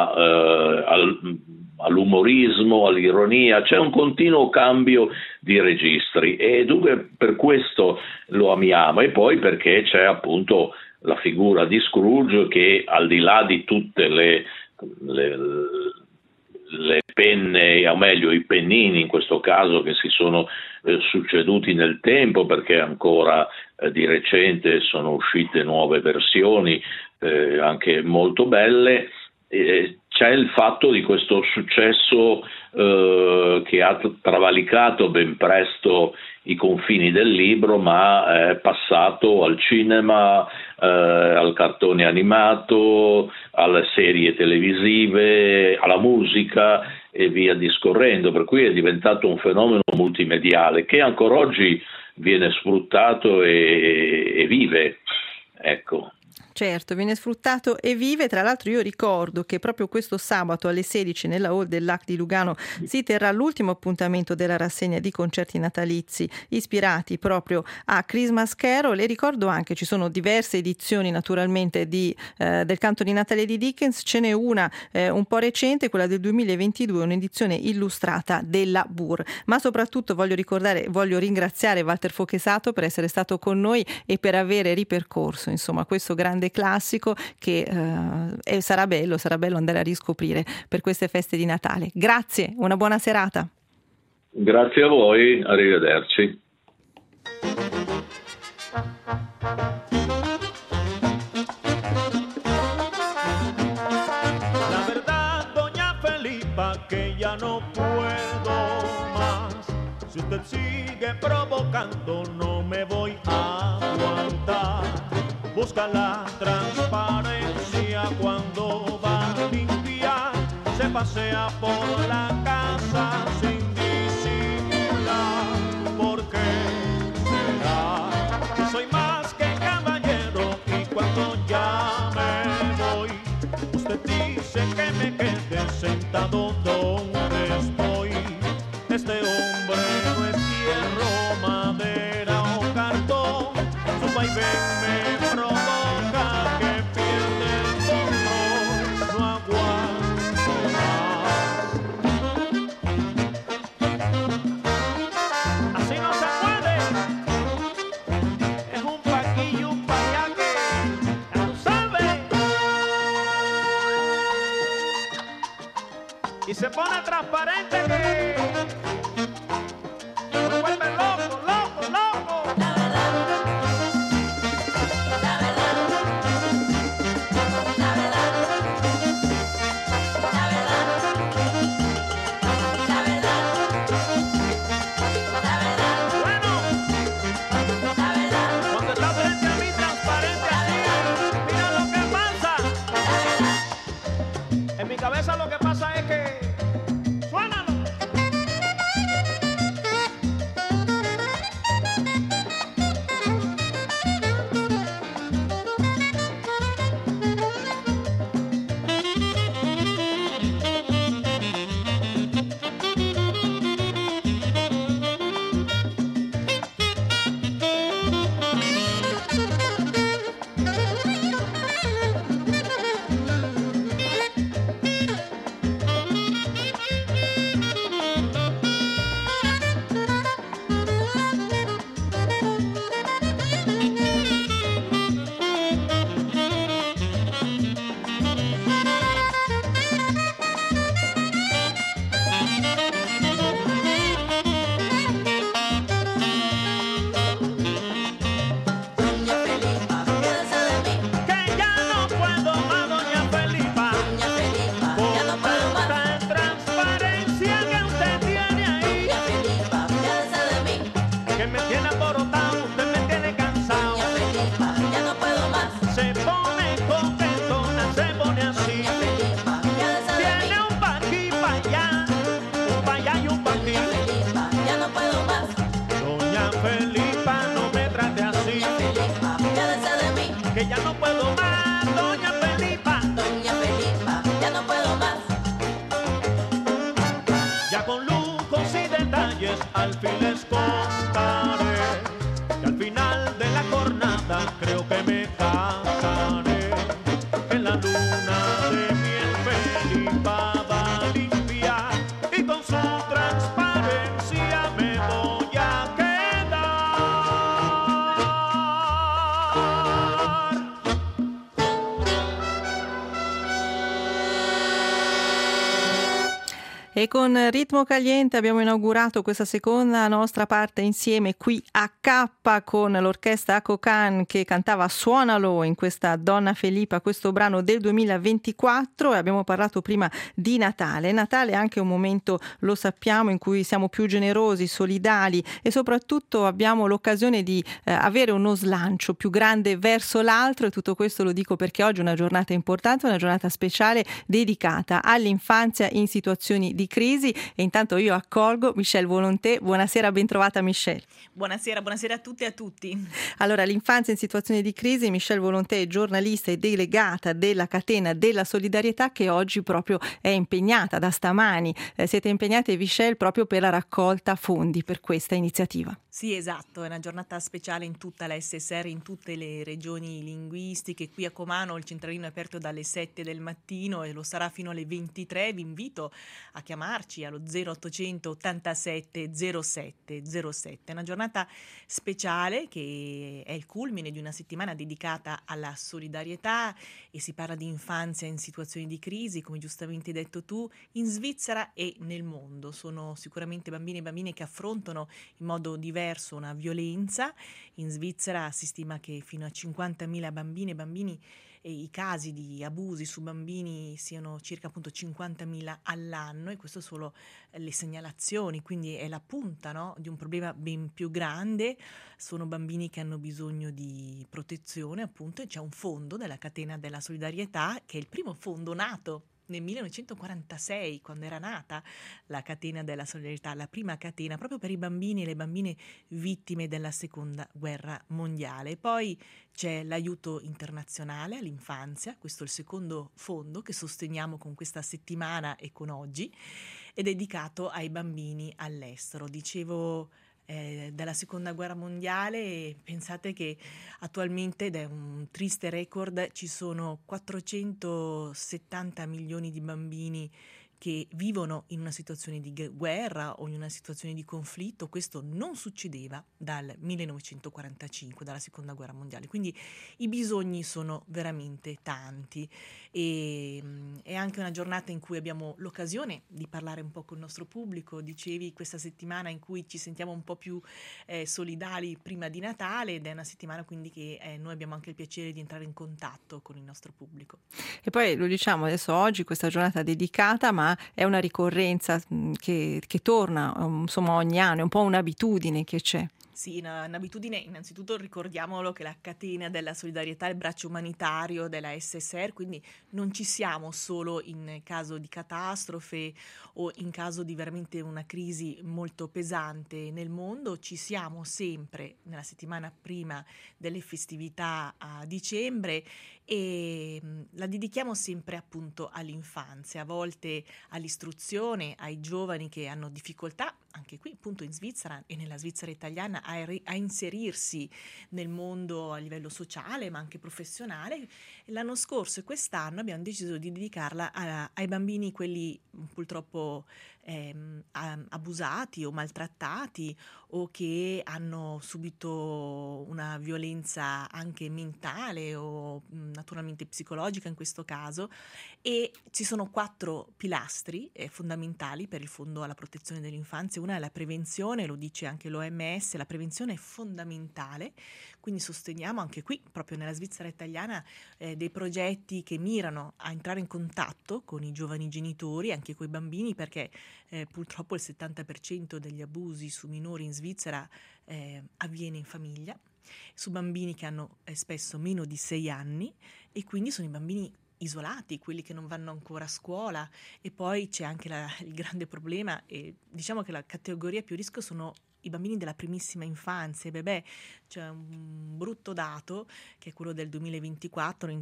all'umorismo, all'ironia. C'è un continuo cambio di registri, e dunque per questo lo amiamo, e poi perché c'è appunto la figura di Scrooge, che al di là di tutte le penne, o meglio i pennini in questo caso, che si sono succeduti nel tempo, perché ancora di recente sono uscite nuove versioni anche molto belle, c'è il fatto di questo successo che ha travalicato ben presto i confini del libro, ma è passato al cinema, al cartone animato, alle serie televisive, alla musica e via discorrendo, per cui è diventato un fenomeno multimediale che ancora oggi viene sfruttato e vive, ecco. Certo, viene sfruttato e vive. Tra l'altro io ricordo che proprio questo sabato alle 16 nella Hall del LAC di Lugano si terrà l'ultimo appuntamento della rassegna di concerti natalizi ispirati proprio a Christmas Carol, e ricordo anche ci sono diverse edizioni naturalmente del canto di Natale di Dickens. Ce n'è una un po' recente, quella del 2022, un'edizione illustrata della Burr. Ma soprattutto voglio ringraziare Walter Fochesato per essere stato con noi e per avere ripercorso insomma questo grande classico che sarà bello andare a riscoprire per queste feste di Natale. Grazie, una buona serata. Grazie a voi, arrivederci. La verdad, doña Felipa, que ya no puedo más. Si usted sigue provocando, no me voy a aguantar. Busca la transparencia cuando va a limpiar, se pasea por la casa sin disimular. ¿Por qué será que soy más que caballero y cuando ya me voy, usted dice que me quede sentado donde estoy? Este hombre no es hierro, madera o cartón, su vaivén me provoca que pierde el control, no aguanto más. Así no se puede, es un paquillo, un payaque, ya tú sabes. Y se pone transparente que me vuelve loco, loco, loco. Lo que pasa es que suénalo. que me tiene alborotado, usted me tiene cansado. Doña Felipa, ya no puedo más. Se pone coquetona, se pone así. Doña Felipa, piádese de mí. Tiene un pa' aquí, pa' allá, un pa' allá y un pa' aquí. Doña Felipa, ya no puedo más. Doña Felipa, no me trate así, Doña Felipa, piádese de mí. que ya no puedo más. Doña Felipa, Doña Felipa, ya no puedo más. ya con lujos y detalles al fin les contaré, que al final de la jornada creo que me casaré. En la luna de miel Felipa va a limpiar y con su transparencia me voy a E con Ritmo Caliente abbiamo inaugurato questa seconda nostra parte insieme qui a K con l'orchestra Ako Khan che cantava Suonalo in questa Donna Felipa, questo brano del 2024, e abbiamo parlato prima di Natale. Natale è anche un momento, lo sappiamo, in cui siamo più generosi, solidali e soprattutto abbiamo l'occasione di avere uno slancio più grande verso l'altro, e tutto questo lo dico perché oggi è una giornata importante, una giornata speciale dedicata all'infanzia in situazioni di crisi. E intanto io accolgo Michelle Volonté. Buonasera, ben trovata Michelle. Buonasera a tutte e a tutti. Allora, l'infanzia in situazioni di crisi, Michelle Volonté è giornalista e delegata della catena della solidarietà che oggi proprio è impegnata da stamani. Siete impegnate, Michelle, proprio per la raccolta fondi per questa iniziativa. Sì, esatto, è una giornata speciale in tutta la SSR, in tutte le regioni linguistiche. Qui a Comano il centralino è aperto dalle 7 del mattino e lo sarà fino alle 23. Vi invito a chiamarci allo 0800 87 07 07. È una giornata speciale che è il culmine di una settimana dedicata alla solidarietà, e si parla di infanzia in situazioni di crisi, come giustamente hai detto tu, in Svizzera e nel mondo. Sono sicuramente bambini e bambine che affrontano in modo diverso una violenza. In Svizzera si stima che fino a 50.000 bambine e bambini, e i casi di abusi su bambini siano circa appunto 50.000 all'anno, e questo solo le segnalazioni, quindi è la punta, no, di un problema ben più grande. Sono bambini che hanno bisogno di protezione, appunto, e c'è un fondo della catena della solidarietà, che è il primo fondo nato nel 1946, quando era nata la catena della solidarietà, la prima catena proprio per i bambini e le bambine vittime della seconda guerra mondiale. Poi c'è l'aiuto internazionale all'infanzia, questo è il secondo fondo che sosteniamo con questa settimana e con oggi, è dedicato ai bambini all'estero. Dicevo della seconda guerra mondiale, pensate che attualmente, ed è un triste record, ci sono 470 milioni di bambini che vivono in una situazione di guerra o in una situazione di conflitto. Questo non succedeva dal 1945, dalla seconda guerra mondiale, quindi i bisogni sono veramente tanti, e è anche una giornata in cui abbiamo l'occasione di parlare un po' con il nostro pubblico. Dicevi, questa settimana in cui ci sentiamo un po' più solidali prima di Natale, ed è una settimana quindi che noi abbiamo anche il piacere di entrare in contatto con il nostro pubblico. E poi lo diciamo adesso, oggi questa giornata dedicata, ma è una ricorrenza che torna insomma ogni anno, è un po' un'abitudine che c'è. Sì, un'abitudine. Innanzitutto ricordiamolo che la catena della solidarietà è il braccio umanitario della SSR, quindi non ci siamo solo in caso di catastrofe o in caso di veramente una crisi molto pesante nel mondo, ci siamo sempre nella settimana prima delle festività a dicembre, e la dedichiamo sempre appunto all'infanzia, a volte all'istruzione, ai giovani che hanno difficoltà, anche qui appunto in Svizzera e nella Svizzera italiana, a inserirsi nel mondo a livello sociale ma anche professionale. L'anno scorso e quest'anno abbiamo deciso di dedicarla ai bambini, quelli purtroppo abusati o maltrattati, o che hanno subito una violenza anche mentale o naturalmente psicologica in questo caso. E ci sono 4 pilastri fondamentali per il Fondo alla protezione dell'infanzia. una è la prevenzione, lo dice anche l'OMS, la prevenzione è fondamentale, quindi sosteniamo anche qui, proprio nella Svizzera italiana, dei progetti che mirano a entrare in contatto con i giovani genitori, anche con i bambini, perché purtroppo il 70% degli abusi su minori in Svizzera avviene in famiglia, su bambini che hanno spesso meno di 6 anni, e quindi sono i bambini isolati, quelli che non vanno ancora a scuola. E poi c'è anche il grande problema, e diciamo che la categoria più rischio sono i bambini della primissima infanzia, i bebè. C'è un brutto dato che è quello del 2024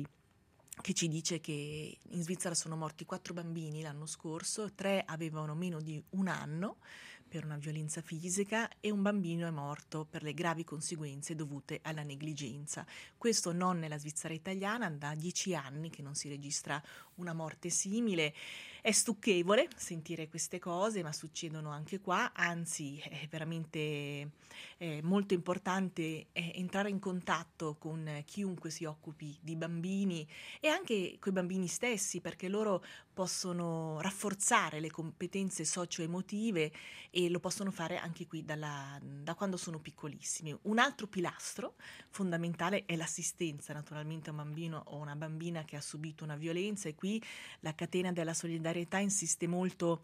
che ci dice che in Svizzera sono morti 4 bambini l'anno scorso, 3 avevano meno di 1 anno per una violenza fisica e un bambino è morto per le gravi conseguenze dovute alla negligenza. Questo non nella Svizzera italiana, da 10 anni che non si registra una morte simile. È stucchevole sentire queste cose, ma succedono anche qua, anzi è veramente molto importante entrare in contatto con chiunque si occupi di bambini e anche con i bambini stessi, perché loro possono rafforzare le competenze socio-emotive e lo possono fare anche qui da quando sono piccolissimi. Un altro pilastro fondamentale è l'assistenza naturalmente a un bambino o una bambina che ha subito una violenza, e qui la catena della solidarietà insiste molto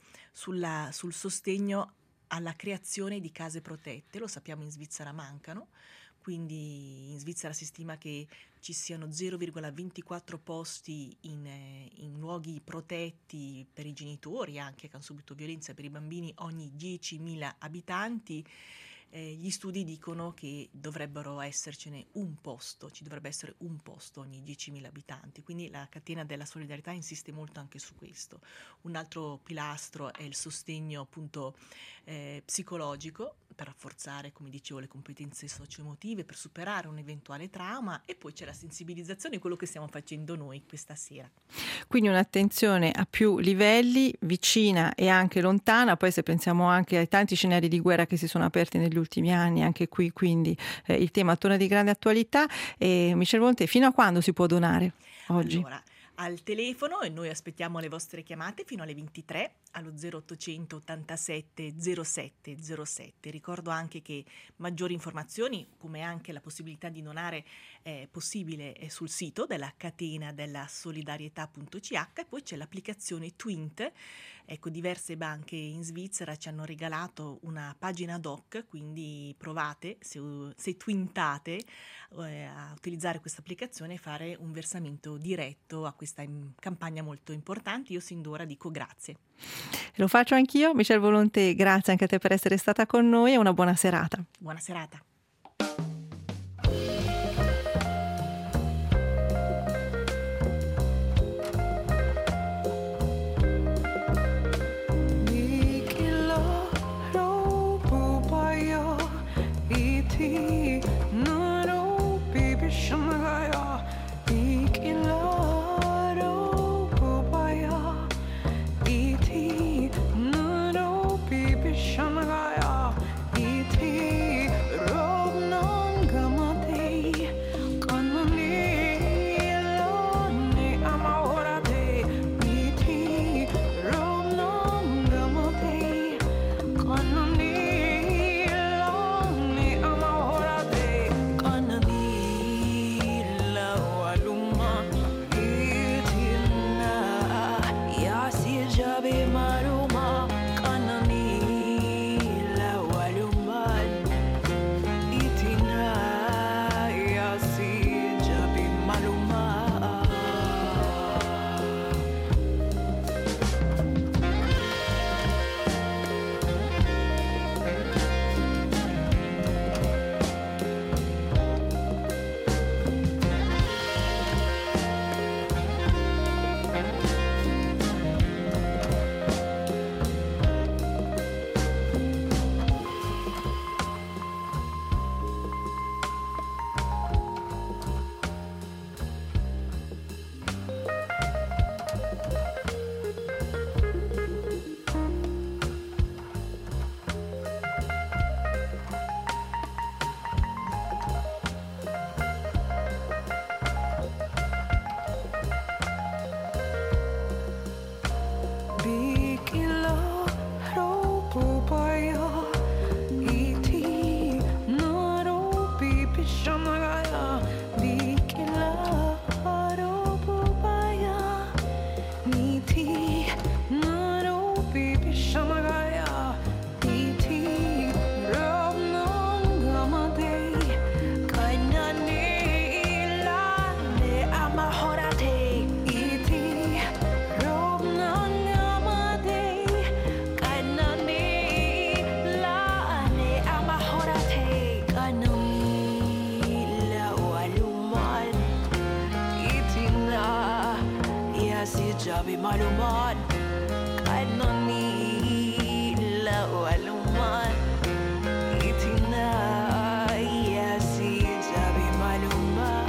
sul sostegno alla creazione di case protette. Lo sappiamo, in Svizzera mancano, quindi in Svizzera si stima che ci siano 0,24 posti in luoghi protetti per i genitori anche che hanno subito violenza, per i bambini ogni 10.000 abitanti. Gli studi dicono che dovrebbero essercene un posto, ci dovrebbe essere un posto ogni 10.000 abitanti, quindi la catena della solidarietà insiste molto anche su questo. Un altro pilastro è il sostegno appunto psicologico, per rafforzare, come dicevo, le competenze socio-emotive, per superare un eventuale trauma, e poi c'è la sensibilizzazione, quello che stiamo facendo noi questa sera. Quindi un'attenzione a più livelli, vicina e anche lontana. Poi se pensiamo anche ai tanti scenari di guerra che si sono aperti negli ultimi anni, anche qui quindi il tema torna di grande attualità. Michel Volonté, fino a quando si può donare oggi? Allora, al telefono, e noi aspettiamo le vostre chiamate fino alle 23 allo 0800 87 07 07. Ricordo anche che maggiori informazioni, come anche la possibilità di donare, è possibile sul sito della catena della solidarietà.ch, e poi c'è l'applicazione Twint. Ecco, diverse banche in Svizzera ci hanno regalato una pagina ad hoc, quindi provate, se twintate, a utilizzare questa applicazione e fare un versamento diretto a questa campagna molto importante. Io sin d'ora dico grazie. Lo faccio anch'io. Michel Volonté, grazie anche a te per essere stata con noi e una buona serata. Buona serata. Shamagaya, E.T. sabi maluman kahit non nilawaluman itinayasi sabi maluman.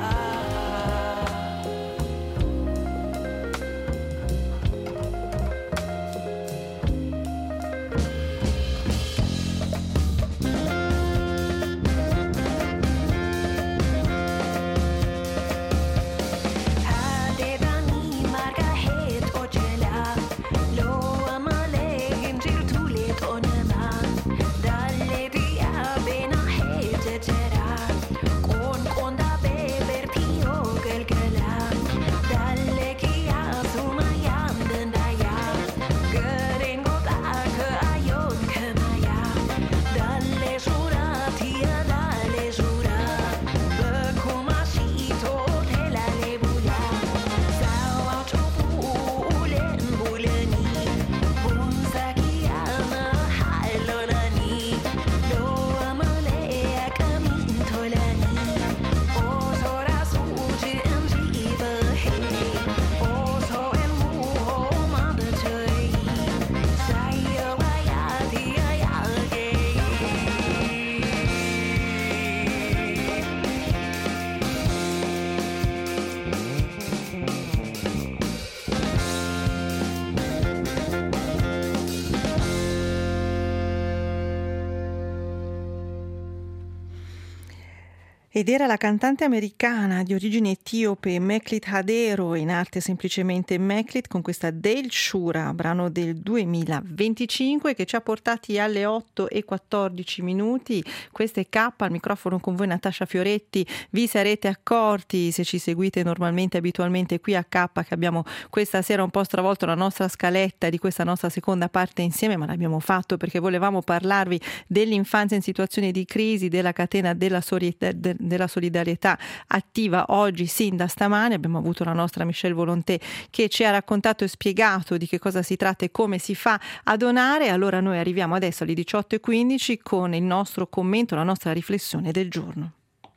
Ed era la cantante americana di origine etiope Meklit Hadero, in arte semplicemente Meklit, con questa Del Shura, brano del 2025 che ci ha portati alle 8:14. Questa è K, al microfono con voi Natascia Fioretti. Vi sarete accorti, se ci seguite normalmente, abitualmente qui a K, che abbiamo questa sera un po' stravolto la nostra scaletta di questa nostra seconda parte insieme, ma l'abbiamo fatto perché volevamo parlarvi dell'infanzia in situazioni di crisi, della catena della solidarietà attiva oggi, sin da stamane. Abbiamo avuto la nostra Michelle Volonté che ci ha raccontato e spiegato di che cosa si tratta e come si fa a donare. Allora noi arriviamo adesso alle 18:15 con il nostro commento, la nostra riflessione del giorno.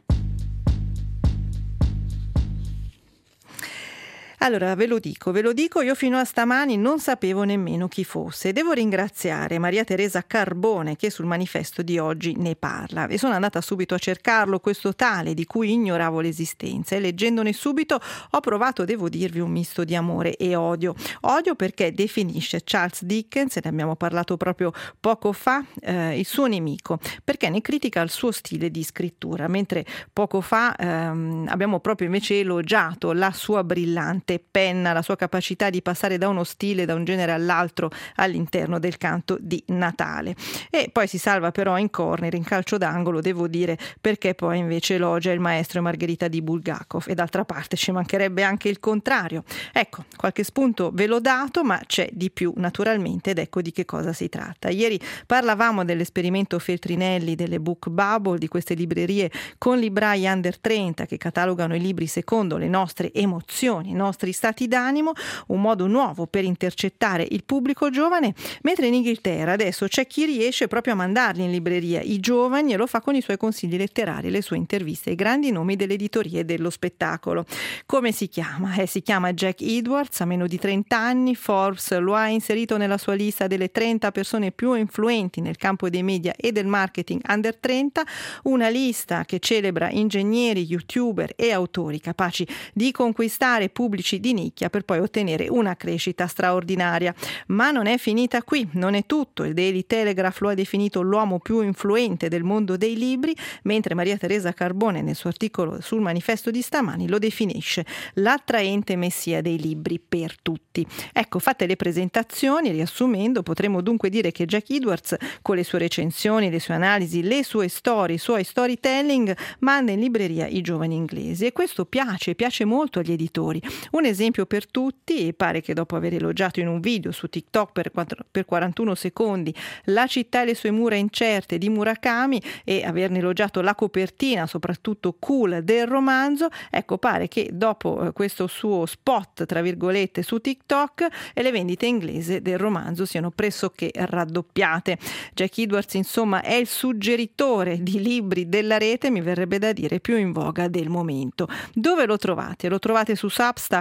Allora ve lo dico, io fino a stamani non sapevo nemmeno chi fosse. Devo ringraziare Maria Teresa Carbone che sul manifesto di oggi ne parla e sono andata subito a cercarlo, questo tale di cui ignoravo l'esistenza, e leggendone subito ho provato, devo dirvi, un misto di amore e odio. Odio perché definisce Charles Dickens, ne abbiamo parlato proprio poco fa, il suo nemico, perché ne critica il suo stile di scrittura, mentre poco fa abbiamo proprio invece elogiato la sua brillante penna, la sua capacità di passare da uno stile, da un genere all'altro all'interno del canto di Natale. E poi si salva però in corner, in calcio d'angolo, devo dire, perché poi invece elogia il maestro e Margherita di Bulgakov, e d'altra parte ci mancherebbe anche il contrario. Ecco, qualche spunto ve l'ho dato, ma c'è di più naturalmente, ed ecco di che cosa si tratta. Ieri parlavamo dell'esperimento Feltrinelli, delle Book Bubble, di queste librerie con librai under 30 che catalogano i libri secondo le nostre emozioni, i nostri stati d'animo, un modo nuovo per intercettare il pubblico giovane, mentre in Inghilterra adesso c'è chi riesce proprio a mandarli in libreria i giovani e lo fa con i suoi consigli letterari, le sue interviste ai grandi nomi delle editorie dello spettacolo. Come si chiama? Si chiama Jack Edwards, ha meno di 30 anni, Forbes lo ha inserito nella sua lista delle 30 persone più influenti nel campo dei media e del marketing under 30, una lista che celebra ingegneri, youtuber e autori capaci di conquistare pubblici di nicchia per poi ottenere una crescita straordinaria. Ma non è finita qui, non è tutto. Il Daily Telegraph lo ha definito l'uomo più influente del mondo dei libri, mentre Maria Teresa Carbone nel suo articolo sul manifesto di stamani lo definisce l'attraente messia dei libri per tutti. Ecco, fatte le presentazioni, riassumendo, potremmo dunque dire che Jack Edwards, con le sue recensioni, le sue analisi, le sue storie, i suoi storytelling, manda in libreria i giovani inglesi, e questo piace molto agli editori. Un esempio per tutti, e pare che dopo aver elogiato in un video su TikTok per 41 secondi La città e le sue mura incerte di Murakami e averne elogiato la copertina, soprattutto cool, del romanzo, ecco, pare che dopo questo suo spot, tra virgolette, su TikTok, le vendite inglesi del romanzo siano pressoché raddoppiate. Jack Edwards, insomma, è il suggeritore di libri della rete, mi verrebbe da dire, più in voga del momento. Dove lo trovate? Lo trovate su Substack,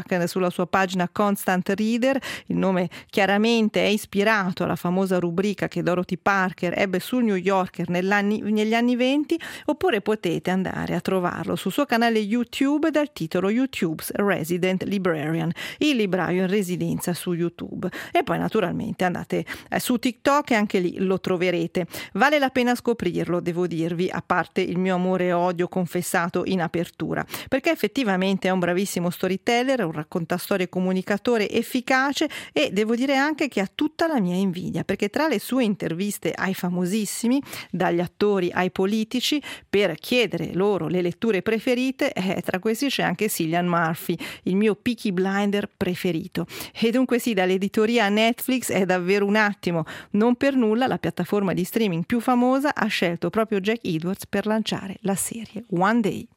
Clark sulla sua pagina Constant Reader. Il nome chiaramente è ispirato alla famosa rubrica che Dorothy Parker ebbe sul New Yorker negli anni 20, oppure potete andare a trovarlo sul suo canale YouTube dal titolo YouTube's Resident Librarian, il libraio in residenza su YouTube. E poi naturalmente andate su TikTok e anche lì lo troverete. Vale la pena scoprirlo, devo dirvi, a parte il mio amore e odio confessato in apertura, perché effettivamente è un bravissimo storyteller, un raccontastorie comunicatore efficace, e devo dire anche che ha tutta la mia invidia, perché tra le sue interviste ai famosissimi, dagli attori ai politici, per chiedere loro le letture preferite, tra questi c'è anche Cillian Murphy, il mio Peaky Blinder preferito. E dunque sì, dall'editoria Netflix è davvero un attimo. Non per nulla la piattaforma di streaming più famosa ha scelto proprio Jack Edwards per lanciare la serie One Day.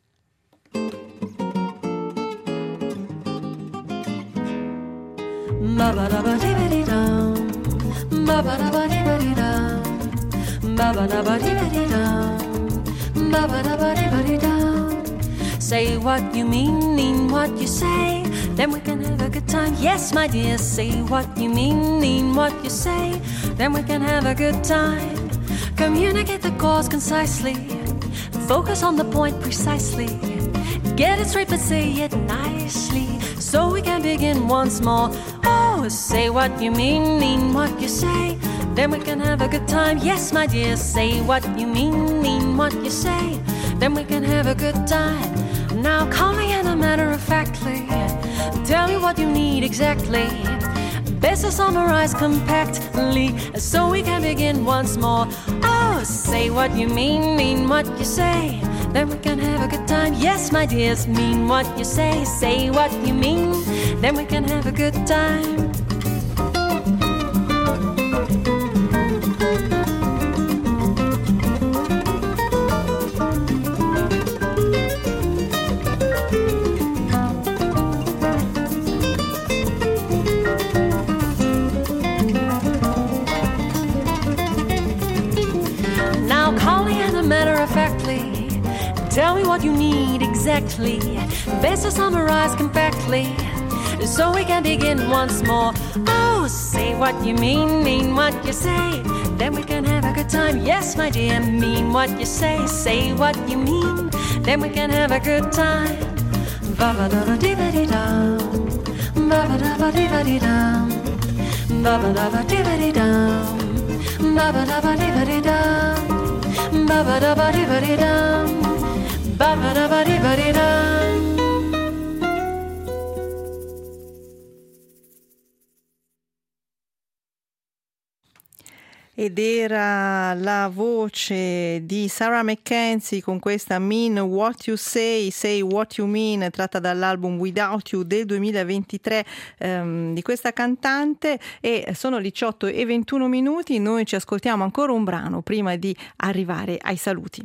Say what you mean what you say, then we can have a good time. Yes, my dear, say what you mean what you say, then we can have a good time. Communicate the cause concisely, focus on the point precisely. Get it straight but say it nicely, so we can begin once more. Oh, say what you mean what you say, then we can have a good time. Yes, my dear, say what you mean what you say, then we can have a good time. Now calmly and a matter of factly, tell me what you need exactly. Best to summarize compactly, so we can begin once more. Oh, say what you mean what you say, then we can have a good time. Yes, my dears, mean what you say what you mean, then we can have a good time. Tell me what you need exactly. Best to summarize compactly, so we can begin once more. Oh, say what you mean what you say, then we can have a good time. Yes, my dear, mean what you say what you mean, then we can have a good time. Ba-ba-da-ba-dee-ba-dee-dum, ba-ba-da-ba-dee-ba-dee-dum, ba-ba-da-ba-dee-ba-dee-dum, ba-ba-da-ba-dee-ba-dee-dum, ba-ba-da-ba-dee-ba-dee-dum. Ed era la voce di Sarah McKenzie con questa Mean What You Say, Say What You Mean, tratta dall'album Without You del 2023 di questa cantante. E sono le 18:21. Noi ci ascoltiamo ancora un brano prima di arrivare ai saluti.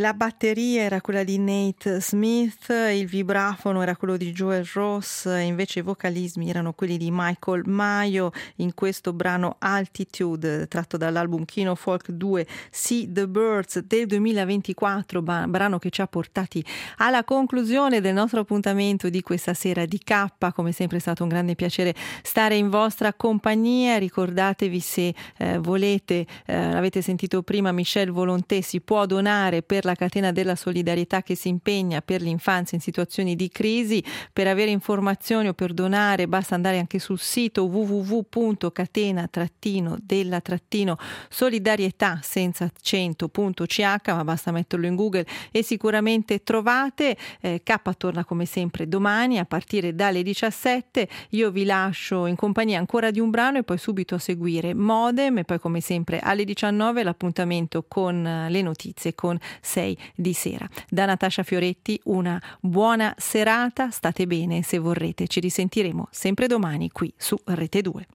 La batteria era quella di Nate Smith, il vibrafono era quello di Joel Ross, invece i vocalismi erano quelli di Michael Maio in questo brano Altitude, tratto dall'album Kino Folk 2 See the Birds del 2024, brano che ci ha portati alla conclusione del nostro appuntamento di questa sera di K. Come sempre è stato un grande piacere stare in vostra compagnia. Ricordatevi, se volete, l'avete sentito prima, Michel Volonté si può donare per la catena della solidarietà che si impegna per l'infanzia in situazioni di crisi. Per avere informazioni o per donare basta andare anche sul sito www.catena-della-solidarietà senza accento.ch, ma basta metterlo in Google e sicuramente trovate. K torna come sempre domani a partire dalle 17. Io vi lascio in compagnia ancora di un brano e poi subito a seguire Modem, e poi come sempre alle 19 l'appuntamento con le notizie con 6 di sera. Da Natascia Fioretti una buona serata, state bene se vorrete, ci risentiremo sempre domani qui su Rete 2.